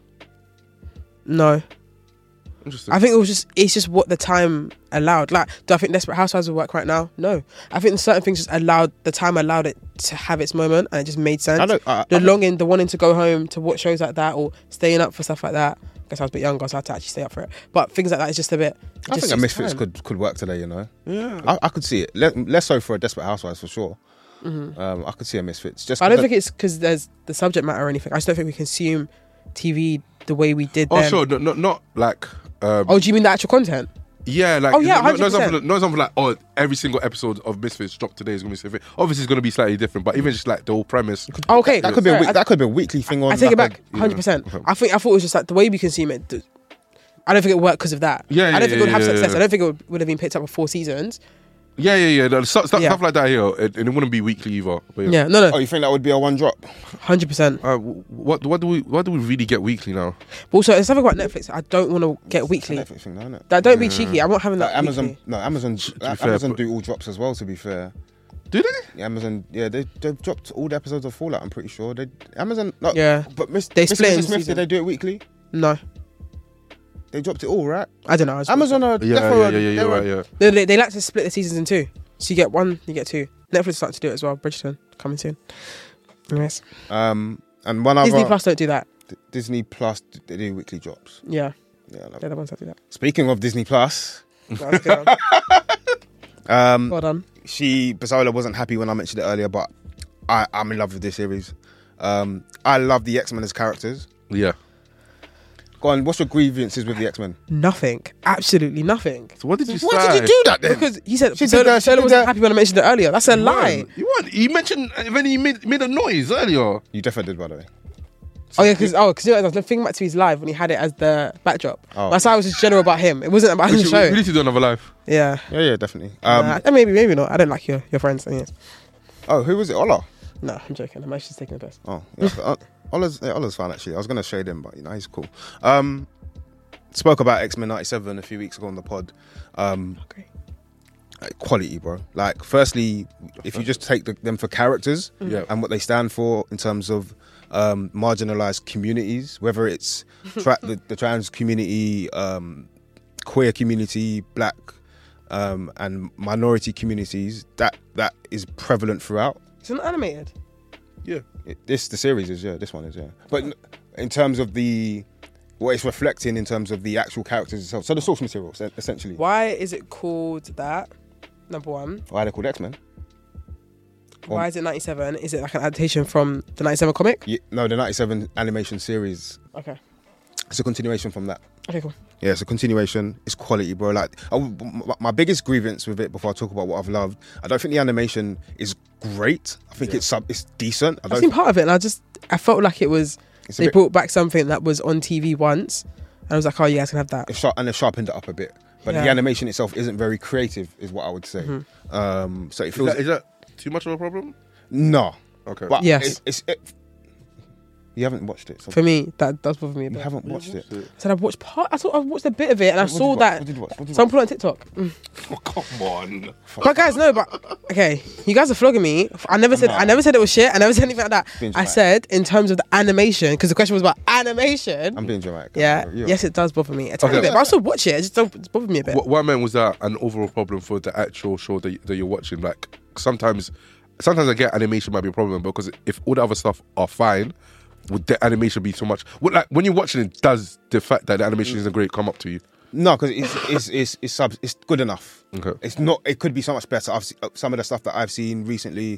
No. Interesting. I think it's just what the time allowed. Like, do I think Desperate Housewives will work right now? No. I think certain things just allowed it to have its moment, and it just made sense. The wanting to go home to watch shows like that, or staying up for stuff like that. I guess I was a bit younger, so I had to actually stay up for it. But things like that is just a bit. I think a Misfits could work today. You know. Yeah. I could see it. Less so for a Desperate Housewives for sure. I could see a Misfits. Just I don't think it's because there's the subject matter or anything. I just don't think we consume TV the way we did Oh then. sure, not like. Oh, do you mean the actual content? Yeah, like Oh, yeah, no 100%. example like every single episode of Misfits dropped today is gonna be something. Obviously, it's gonna be slightly different, but even just like the whole premise. Oh, okay, that could be a weekly thing. On I take it like back, a- 100%. Okay. I thought it was just like the way we consume it. I don't think it worked because of that. Yeah, I don't think it would have yeah, success. yeah. I don't think it would have been picked up for 4 seasons. Yeah. No, stuff Yeah. like that here, and it wouldn't be weekly either. But Yeah, no, Oh, you think that would be a one drop? 100%. What do we really get weekly now? But also, there's something about Netflix. I don't want to get weekly. Netflix thing, isn't it? That don't be cheeky. I'm not having that. Amazon, weekly. no, Amazon. fair, Amazon but- do all drops as well. To be fair, Do they? Amazon, yeah, they've dropped all the episodes of Fallout. I'm pretty sure Amazon. No, Yeah. but They Mr. split in Smith, season. did they do it weekly? No, They dropped it all, right? I don't know. I just- Amazon are Yeah. You're right. Yeah. No, they like to split the seasons in 2. So you get 1, you get 2. Netflix is starting to do it as well. Bridgerton coming soon. Yes. And one other Disney Plus don't do that. Disney Plus, they do weekly drops. Yeah, Yeah. I love they're it. the ones that do that. Speaking of Disney Plus, That was a good one. Well done. Basola wasn't happy when I mentioned it earlier, but I'm in love with this series. I love the X-Men as characters. Yeah. Go on, what's your grievances with the X-Men? Nothing. Absolutely nothing. So what did you say? Why did you do that then? Because he said She did that, she Sola did wasn't that. happy when I mentioned it earlier. That's a lie. You weren't. You mentioned when he made a noise earlier. You definitely did, by the way. Oh yeah, because you know, I was thinking back to his live when he had it as the backdrop. Oh. That's why I was just general about him. It wasn't about We the show. need to do another live. Yeah. Yeah, definitely. Maybe not. I don't like your friends. Anyways. Oh, who was it? Ola. No, I'm joking. I'm actually just taking the piss. Oh, yeah. Ola's fine actually. I was gonna shade him, but he's cool. Spoke about X-Men '97 a few weeks ago on the pod. Great. Quality, bro. Like, firstly, if you just take them for characters Yeah. and what they stand for in terms of marginalized communities, whether it's the trans community, queer community, black and minority communities, that is prevalent throughout. It's not animated. Yeah. The series is, yeah. This one is, yeah. But in terms of what it's reflecting in terms of the actual characters itself, so the source material, essentially. Why is it called that? Number one. Why are they called X-Men? Why is it 97? Is it like an adaptation from the 97 comic? No, the 97 animation series. Okay. It's a continuation from that. Okay, cool. Yeah, it's a continuation. It's quality, bro. Like, my biggest grievance with it, before I talk about what I've loved, I don't think the animation is great. I think it's decent. I've seen part of it, and I felt like it was. It's They brought back something that was on TV once, and I was like, oh, you guys can have that. they've sharpened it up a bit, but Yeah. the animation itself isn't very creative, is what I would say. So it feels Is that too much of a problem? no. Okay. But Yes. you haven't watched it. So For me, that does bother me a you bit. haven't watched it. I said I've watched part. I thought I've watched a bit of it, and I saw What that did you watch? What did you someone put it on TikTok. Oh, come on. But guys, no, but okay, you guys are flogging me. I never said it was shit. I never said anything like that. Being I dramatic. said in terms of the animation, because the question was about animation. I'm being dramatic. Yeah, yes, it does bother me a tiny bit, but I still watch it. It just it's bothered me a bit. What I meant was that an overall problem for the actual show that you're watching. Like sometimes I get animation might be a problem because if all the other stuff are fine, would the animation be so much? Like when you're watching it, does the fact that the animation isn't great come up to you? No, because it's good enough. Okay. It's not. It could be so much better. Some of the stuff that I've seen recently.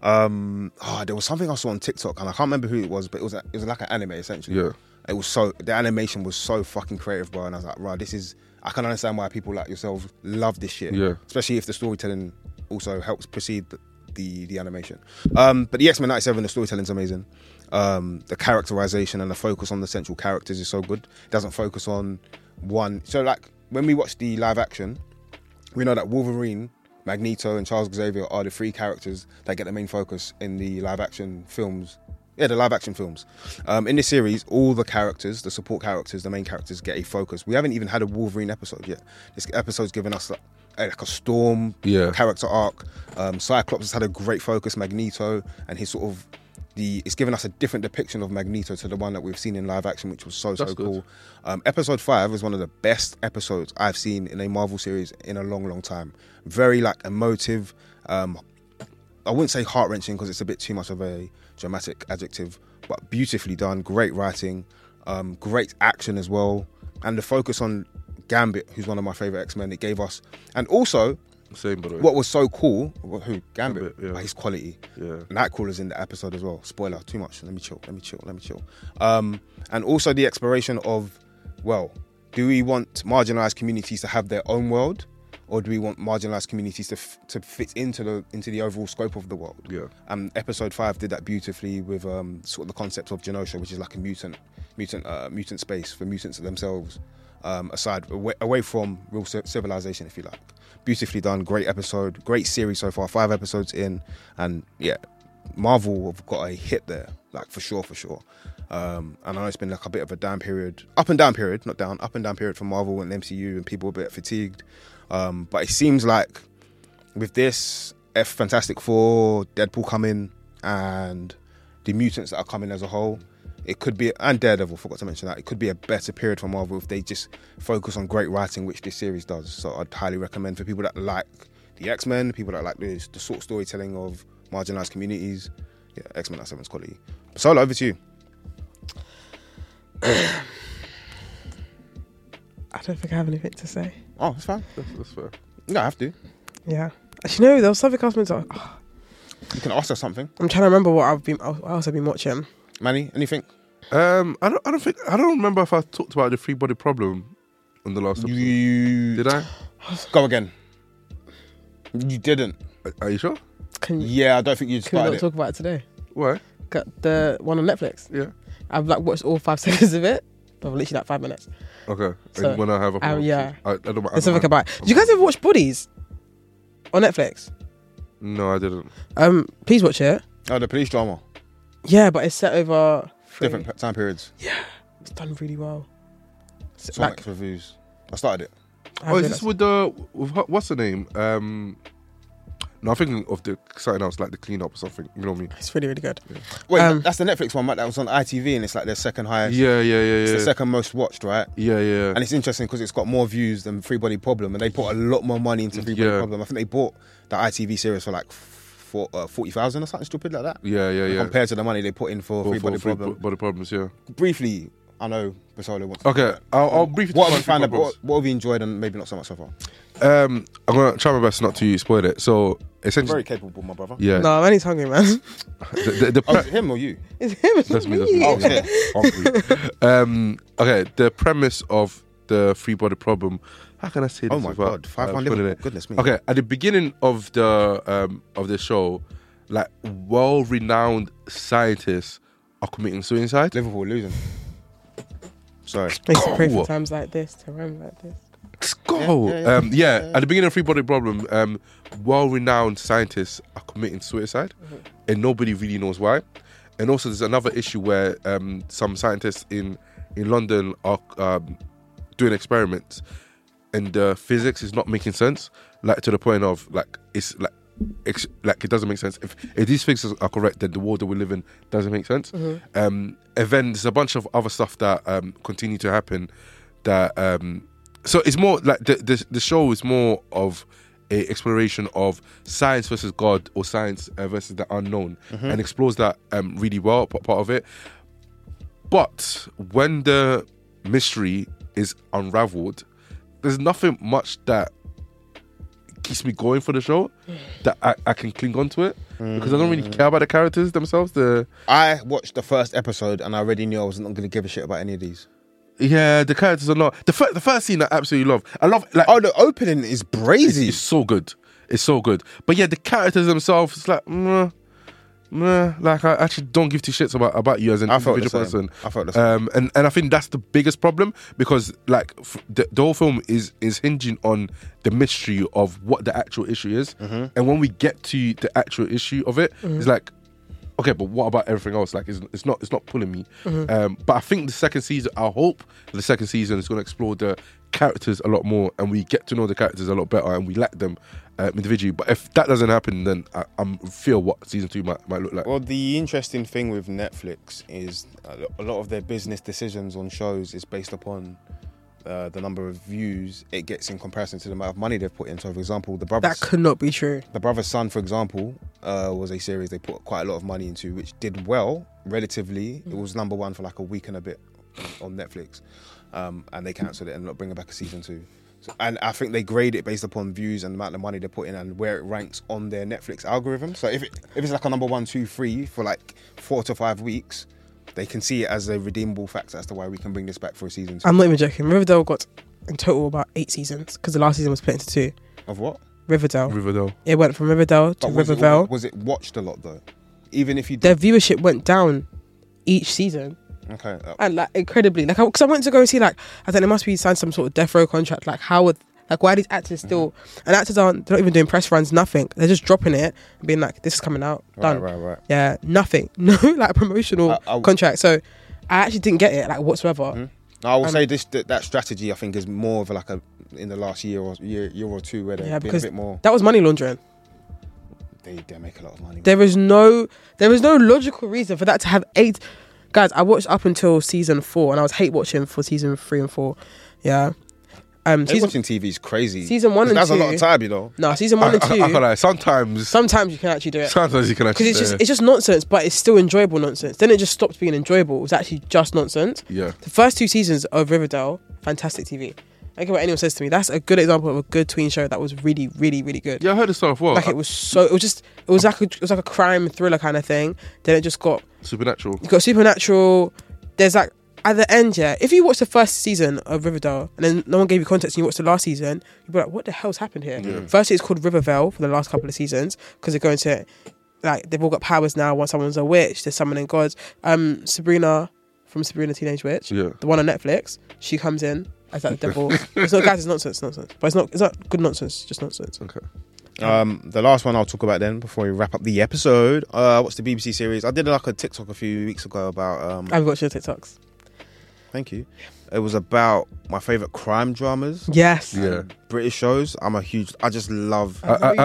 There was something I saw on TikTok, and I can't remember who it was, but it was like an anime essentially. Yeah. It was the animation was so fucking creative, bro. And I was like, right, I can understand why people like yourselves love this shit. Yeah. Especially if the storytelling also helps precede the animation. But the X-Men 97, the storytelling's amazing. The characterization and the focus on the central characters is so good. It doesn't focus on one. So like when we watch the live action, we know that Wolverine, Magneto, and Charles Xavier are the three characters that get the main focus in the live action films. Yeah, the live action films. In this series, all the characters, the support characters, the main characters get a focus. We haven't even had a Wolverine episode yet. This episode's given us like a Storm character arc. Cyclops has had a great focus. Magneto and his sort of it's given us a different depiction of Magneto to the one that we've seen in live action, which was so cool. Episode 5 is one of the best episodes I've seen in a Marvel series in a long, long time. Very like emotive. I wouldn't say heart-wrenching because it's a bit too much of a dramatic adjective, but beautifully done. Great writing, great action as well, and the focus on Gambit, who's one of my favorite X-Men. It gave us, and also. Same, by the way. What was so cool? Who? Gambit. Yeah. His quality. Yeah. Nightcrawler's in the episode as well. Spoiler. Too much. Let me chill. And also the exploration of, well, do we want marginalized communities to have their own world, or do we want marginalized communities to fit into the overall scope of the world? Yeah. Episode 5 did that beautifully with sort of the concept of Genosha, which is like a mutant space for mutants themselves. Away from real civilization, if you like. Beautifully done, great episode, great series so far. 5 episodes in, and yeah, Marvel have got a hit there, like for sure. And I know it's been like a bit of a up and down period for Marvel and MCU, and people are a bit fatigued. But it seems like with this, Fantastic Four, Deadpool coming, and the mutants that are coming as a whole, it could be, and Daredevil, forgot to mention that, it could be a better period for Marvel if they just focus on great writing, which this series does. So I'd highly recommend for people that like the X-Men, people that like the sort of storytelling of marginalized communities. Yeah, X-Men 97's quality. Solo, over to you. I don't think I have anything to say. Oh, that's fine. That's fair. You don't have to. Yeah. Actually, no, there was something else meant to. You can ask us something. I'm trying to remember what else I've been watching. Manny, anything? I don't remember if I talked about the free body problem on the last episode. Did I? Go again. You didn't. Are you sure? Can we Yeah, I don't think you not started it. talk about it today? Why? Got the one on Netflix. Yeah. I've like watched all 5 seconds of it. But literally like 5 minutes. Okay. So, and when I have a yeah. I don't There's something about it. Did you guys ever watch Bodies on Netflix? No, I didn't. Please watch it. Oh, the police drama. Yeah, but it's set over 3. Different time periods. It's done really well. Sonic reviews. I started it. Oh, is this with what's the name? No, I'm thinking of something else like the cleanup or something. You know what I mean? It's really, really good. Yeah. Wait, that's the Netflix one, right? That was on ITV, and it's like their second highest. Yeah. It's the second most watched, right? Yeah. And it's interesting because it's got more views than Free Body Problem, and they put a lot more money into Free Body Problem. I think they bought the ITV series for like 40,000 or something stupid like that. Yeah. Compared to the money they put in for Free Body Problem. Body Problems, yeah. Briefly, I know Basolo wants to Okay, I'll briefly. What have you found? What have you enjoyed and maybe not so much so far? I'm gonna try my best not to spoil it. So essentially, Very capable, my brother. yeah. No, man, he's hungry, man. The Oh, is it him or you? It's him. It's That's me. me. That's me. Oh, shit. Okay, the premise of the free body problem. How can I say this? Oh my without, God, 5 pound putting Liverpool. it- Goodness me. Okay, at the beginning of the show, like well-renowned scientists are committing suicide. Liverpool losing. Sorry. I used to pray Go. for times like this, to rhyme like this. Let's go. Yeah. At the beginning of free body problem, well-renowned scientists are committing suicide, and nobody really knows why. And also, there's another issue where some scientists in London are doing experiments, and the physics is not making sense, like to the point of like it's like it doesn't make sense. If these figures are correct, then the world that we live in doesn't make sense. And then there's a bunch of other stuff that continue to happen. That so it's more like the show is more of a exploration of science versus God, or science versus the unknown, and explores that really well, part of it. But when the mystery is unraveled, there's nothing much that keeps me going for the show that I can cling on to it, because I don't really care about the characters themselves. I watched the first episode and I already knew I wasn't going to give a shit about any of these. The characters are not the first scene I absolutely love. I love like Oh, the opening is brazy. it's so good. It's so good. But yeah, the characters themselves, it's like like I actually don't give two shits about you as an I felt individual the same. person. I felt the same. And I think that's the biggest problem, because like the whole film is hinging on the mystery of what the actual issue is, and when we get to the actual issue of it, it's like, okay, but what about everything else? Like, it's not pulling me. But I think the second season, I hope the second season is going to explore the characters a lot more, and we get to know the characters a lot better, and we like them individually. But if that doesn't happen, then I feel what season 2 might look like. Well, the interesting thing with Netflix is a lot of their business decisions on shows is based upon the number of views it gets in comparison to the amount of money they've put in. So, for example, That could not be true. The Brother's Son, for example, was a series they put quite a lot of money into, which did well relatively. It was number 1 for like a week and a bit on Netflix, and they cancelled it and not bringing back a season 2. So, and I think they grade it based upon views and the amount of money they put in and where it ranks on their Netflix algorithm. So if it's like a number 1, 2, 3 for like 4 to 5 weeks, they can see it as a redeemable factor as to why we can bring this back for a season 2. I'm not even joking. Riverdale got in total about 8 seasons, because the last season was split into 2. Of what? Riverdale. It went from Riverdale to Rivervale. Was it watched a lot though? Even if you Their did. viewership went down each season. Okay. And like incredibly, like because I went to go and see, like, I think it must be signed some sort of death row contract. Like how would, like, why are these actors still, and actors they're not even doing press runs, nothing. They're just dropping it and being like, this is coming out, done. Right. Yeah, nothing, no like promotional I- contract. So I actually didn't get it like whatsoever. I will say that strategy I think is more of like a in the last year or 2 where they're Yeah, being a because bit more. that was money laundering. They make a lot of money. There is no logical reason for that to have 8. Guys, I watched up until season 4, and I was hate watching for season 3 and 4. Yeah. Watching TV is crazy. Season 1 and 2. That's a lot of time, you know. No, season 1 and 2. I can't lie. Sometimes Sometimes you can actually do it. you can actually. Because it's just nonsense, but it's still enjoyable nonsense. Then it just stopped being enjoyable. It was actually just nonsense. Yeah. The first 2 seasons of Riverdale, fantastic TV. I don't care what anyone says to me. That's a good example of a good tween show that was really, really, really good. Yeah, I heard the stuff. Well, Like it was like a crime thriller kind of thing. Then it just got Supernatural. you got supernatural. There's like at the end, yeah. If you watch the first season of Riverdale and then no one gave you context and you watch the last season, you'd be like, what the hell's happened here? Firstly, it's called Rivervale for the last couple of seasons because they're going to, like, they've all got powers now. One someone's a witch, they're summoning gods. Sabrina from Sabrina Teenage Witch, the one on Netflix, she comes in as that devil. It's not, guys, it's nonsense, but it's not good nonsense, just nonsense. Okay. The last one I'll talk about then before we wrap up the episode. What's the BBC series? I did like a TikTok a few weeks ago about. I've watched your TikToks. Thank you. It was about my favourite crime dramas. Yes. Yeah. British shows. I just love.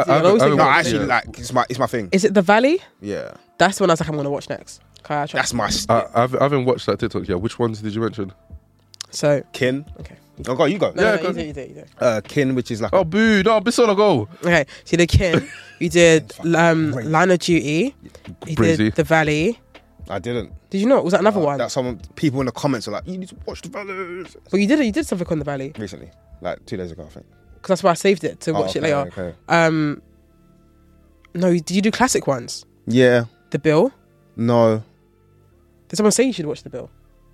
It's my thing. Is it The Valley? Yeah. That's the one I was like, I'm gonna watch next. That's my I haven't watched that TikTok yet. Which ones did you mention? So Kin. okay. Oh, go. You go. No, Yeah, no, go you do. Kin, which is like. Oh, boo! No, Bissona go. Okay, so you did Kin, you did Line of Duty, you Breezy. did The Valley. I didn't. Did you not? Was that another one? That people in the comments are like, you need to watch The Fellas. But you did something on The Valley Recently, like 2 days ago, I think. because that's why I saved it to watch it later. Okay. No, did you do classic ones? Yeah. The Bill? No. Did someone say you should watch The Bill?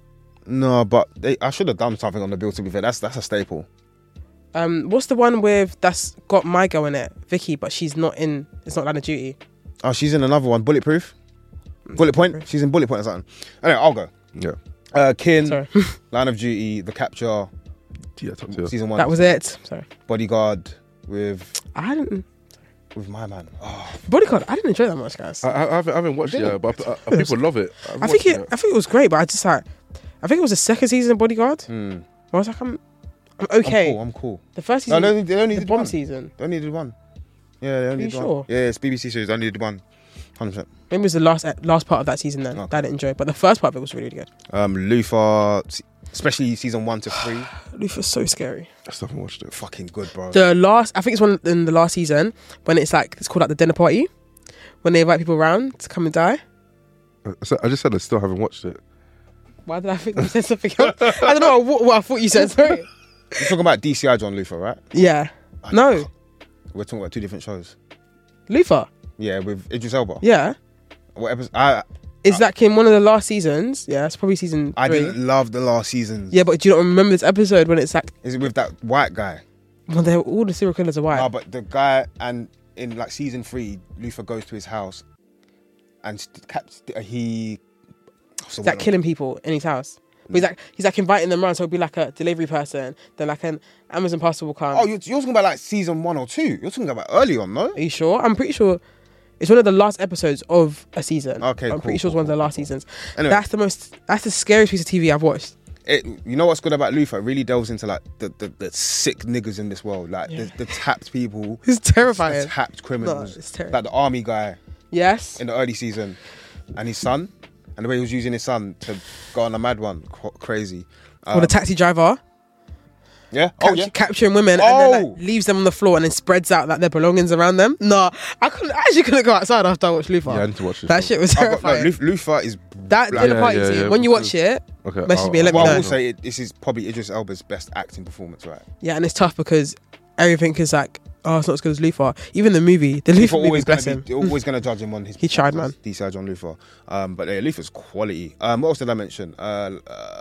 No, but I should have done something on the bill, to be fair. That's a staple. What's the one that's got my girl in it, Vicky, but she's not in. It's not Line of Duty. Oh, she's in another one. Bulletproof? Bullet Point? She's in Bullet Point or something. Anyway, I'll go. Yeah. Kin, Sorry, Line of Duty, The Capture, Yeah, top tier. season 1. that was it. Sorry, Bodyguard with I didn't. my man. Oh, Bodyguard. I didn't enjoy that much, guys. I haven't watched it yet, but people love it. I think it was great, but I just like. I think it was the second season of Bodyguard. hmm. I was like, I'm okay. I'm cool. The first No, season, they only the did bomb one. season. They only did one. Yeah, they only Are you did one. sure? Yeah, it's BBC series. They only did one. 100%. Maybe it was the last part of that season then Okay. that I didn't enjoy, but the first part of it was really, really good. Luther, especially season 1 to 3. Luther's so scary. I still haven't watched it. Fucking good, bro. I think it's one in the last season when it's called like the dinner party, when they invite people around to come and die. I just said I still haven't watched it. Why did I think you said something else? I don't know what I thought you said. Sorry. You're talking about DCI John Luther, right? Yeah. No. We're talking about 2 different shows. Luther. Yeah, with Idris Elba. Yeah. What episode? Is that in one of the last seasons? Yeah, it's probably season 3. I didn't love the last seasons. Yeah, but do you not remember this episode when it's like, Is it with that white guy? well, all the serial killers are white. No, but the guy, and in like season 3, Luther goes to his house and he. He's like killing people in his house. But he's like inviting them around, so it'll be like a delivery person. Then like an Amazon parcel will come. Oh, you're talking about like season 1 or 2. You're talking about early on, no? Are you sure? I'm pretty sure it's one of the last episodes of a season. Okay, I'm pretty sure it's one of the last seasons. Anyway. That's the scariest piece of TV I've watched. You know what's good about Luther? It really delves into like the sick niggas in this world, like Yeah. the tapped people, It's terrifying. the tapped criminals, No, it's terrible. like the army guy Yes. in the early season, and his son, and the way he was using his son to go on a mad one, crazy. Or the taxi driver Yeah. capturing women and then like, leaves them on the floor and then spreads out like their belongings around them. No, I actually couldn't go outside after I watched Luther. Yeah, I need to watch this. That shit was terrifying. Luther is That black. dinner party scene, when you watch it, Okay. message me and let me Well, I know. will say this is probably Idris Elba's best acting performance, right? Yeah, and it's tough because everything is like, oh, it's not as good as Luther. Even the movie, the Luther People movie, always bless gonna him. be, always gonna judge him on his. He tried, man. DCI John Luther, but yeah, Luther's quality. What else did I mention? I'm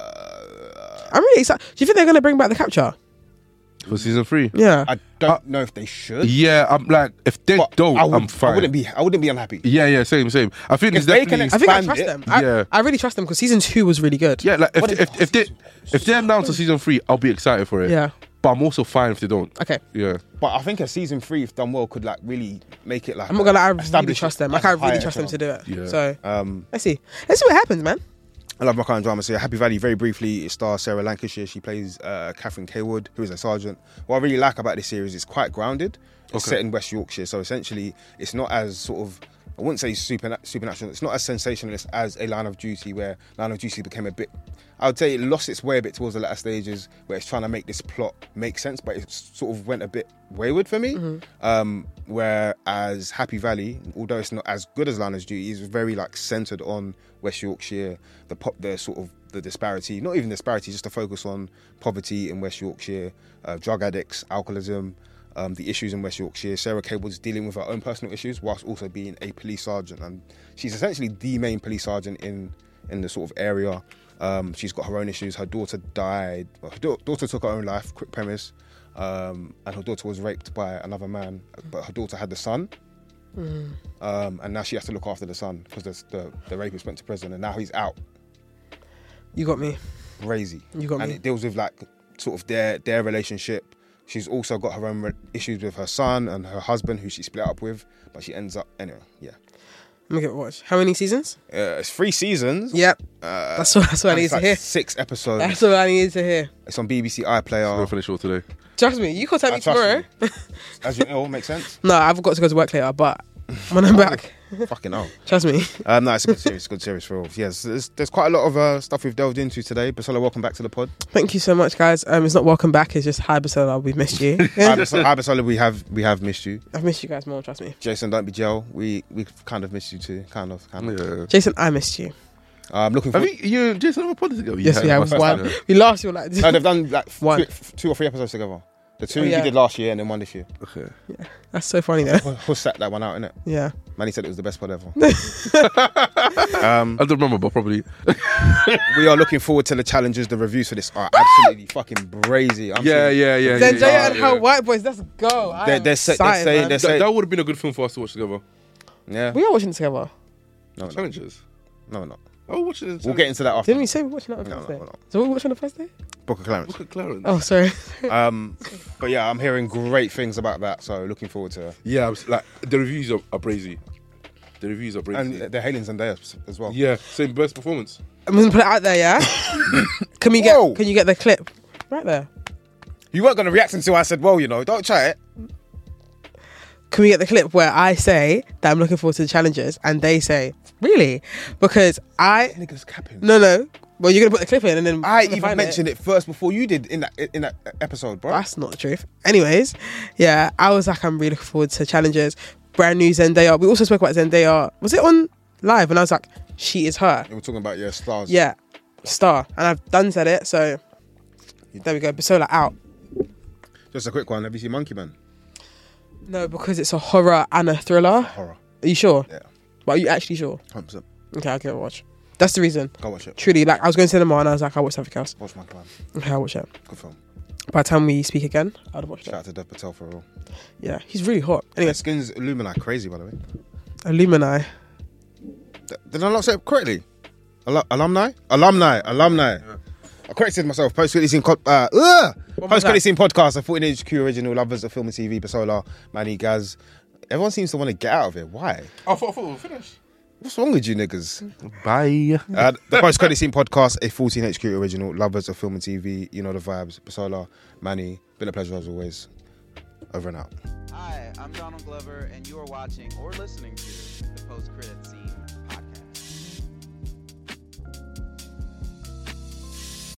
really excited. Do you think they're going to bring back The Capture? For season 3. Yeah. I don't know if they should. Yeah, I'm like, if they But don't, I'm fine. I wouldn't be unhappy. Yeah, same. I think If it's they can definitely. I think I expand trust it. them. Yeah. I really trust them because season 2 was really good. Yeah, like What if they're announced to season 3, I'll be excited for it. Yeah. But I'm also fine if they don't. Okay. Yeah. But I think a season 3, if done well, could like really make it like. I'm not going to lie, I really establish trust it them. as Like, I a really higher trust them to echelon. do it. Yeah. So, let's see what happens, man. I love my kind of drama. So yeah, Happy Valley, very briefly, it stars Sarah Lancashire. She plays Catherine Kaywood, who is a sergeant. What I really like about this series is quite grounded. It's set in West Yorkshire, so essentially it's not as sort of, I wouldn't say supernatural, it's not as sensationalist as a Line of Duty, where Line of Duty became a bit, I would say it lost its way a bit towards the latter stages, where it's trying to make this plot make sense, but it sort of went a bit wayward for me. Whereas Happy Valley, although it's not as good as Line of Duty, is very like centered on West Yorkshire, the sort of the disparity, not even disparity, just a focus on poverty in West Yorkshire, drug addicts, alcoholism, the issues in West Yorkshire. Sarah Cable's dealing with her own personal issues whilst also being a police sergeant, and she's essentially the main police sergeant in the sort of area. She's got her own issues. Her daughter died. Well, her daughter took her own life. Quick premise. And her daughter was raped by another man, but her daughter had the son. And now she has to look after the son because the rapist went to prison and now he's out. You got me. Crazy. You got and me. it deals with like sort of their relationship. She's also got her own issues with her son and her husband, who she split up with, but she ends up anyway. Yeah, Let me get a watch. How many seasons? it's 3 seasons. Yep. That's what I and need it's to like hear. 6 episodes. That's what I needed to hear. It's on BBC I'm iPlayer. gonna finish all today. Trust me. You contact I me trust tomorrow. you. As you know, makes sense. No, I've got to go to work later, but when I'm back, Fucking hell. trust me. No, it's a good series for all. Yes, there's quite a lot of stuff we've delved into today. Basola, welcome back to the pod. Thank you so much, guys. It's not welcome back. It's just hi, Basola. We've missed you. Hi, Basola, we have missed you. I've missed you guys more. Trust me. Jason, don't be gel. We've kind of missed you too. Kind of. Yeah. Jason, I missed you. Looking Have forward. you and Jason have a pod together? Yes, we have first one. time. We last year like No, they've done like One. 2 or 3 episodes together. The two Oh, yeah. you did last year and then one this year. Okay. That's so funny though. Who sat that one out, innit? Yeah. Manny said it was the best pod ever. I don't remember, but probably. We are looking forward to the challenges. The reviews for this are absolutely fucking brazy. Yeah. Zendaya and her white boys. Let's go. They're saying That would have been a good film for us to watch together. yeah. We are watching it together. No, Challenges. no, no. Oh, watching it. We'll get into that after. Didn't we say we're watching it on No, Thursday? no. So we're watching on the first day? Book of Clarence. Look at Clarence. Oh, sorry. But yeah, I'm hearing great things about that. So looking forward to it. Yeah, like the reviews are brazy. The reviews are brazy. And they're hailing Zendaya as well. Yeah, same best performance. I'm gonna put it out there, yeah? Can Whoa. you get the clip? Right there. You weren't going to react until I said, well, you know, don't try it. Can we get the clip where I say that I'm looking forward to the challenges and they say, really? Because Niggas capping. No. Well, you're going to put the clip in and then... I I'm gonna even find mentioned it first before you did in that episode, bro. That's not the truth. Anyways, yeah, I was like, I'm really looking forward to challenges. Brand new Zendaya. We also spoke about Zendaya. Was it on live? And I was like, she is her. We were talking about your stars. Yeah, star. And I've done said it, so there we go. Basola out. Just a quick one. Have you seen Monkey Man? No, because it's a horror and a thriller. Horror. Are you sure? Yeah. But are you actually sure? 100%. Okay, I'll give it a watch. That's the reason. Go watch it. Truly, like, I was going to cinema and I was like, I'll watch something else. Watch Monkey Man. Okay, I'll watch it. Good film. By the time we speak again, I'd have watched Shout it. out to Dev Patel for real. Yeah, he's really hot. Anyway, Anyway, Skins Illumini crazy, by the way. Illumini. Did I not say it correctly? Alumni. I corrected myself. Post-credit scene post-credit scene podcast. A 14 HQ original. Lovers of film and TV. Basola, Manny, Gaz. Everyone seems to want to get out of it. Why? I thought we were finished. What's wrong with you niggas? Bye. The post-credit scene podcast, a 14 HQ original. Lovers of film and TV. You know the vibes. Basola, Manny. Been a pleasure as always. Over and out. Hi, I'm Donald Glover, and you are watching or listening to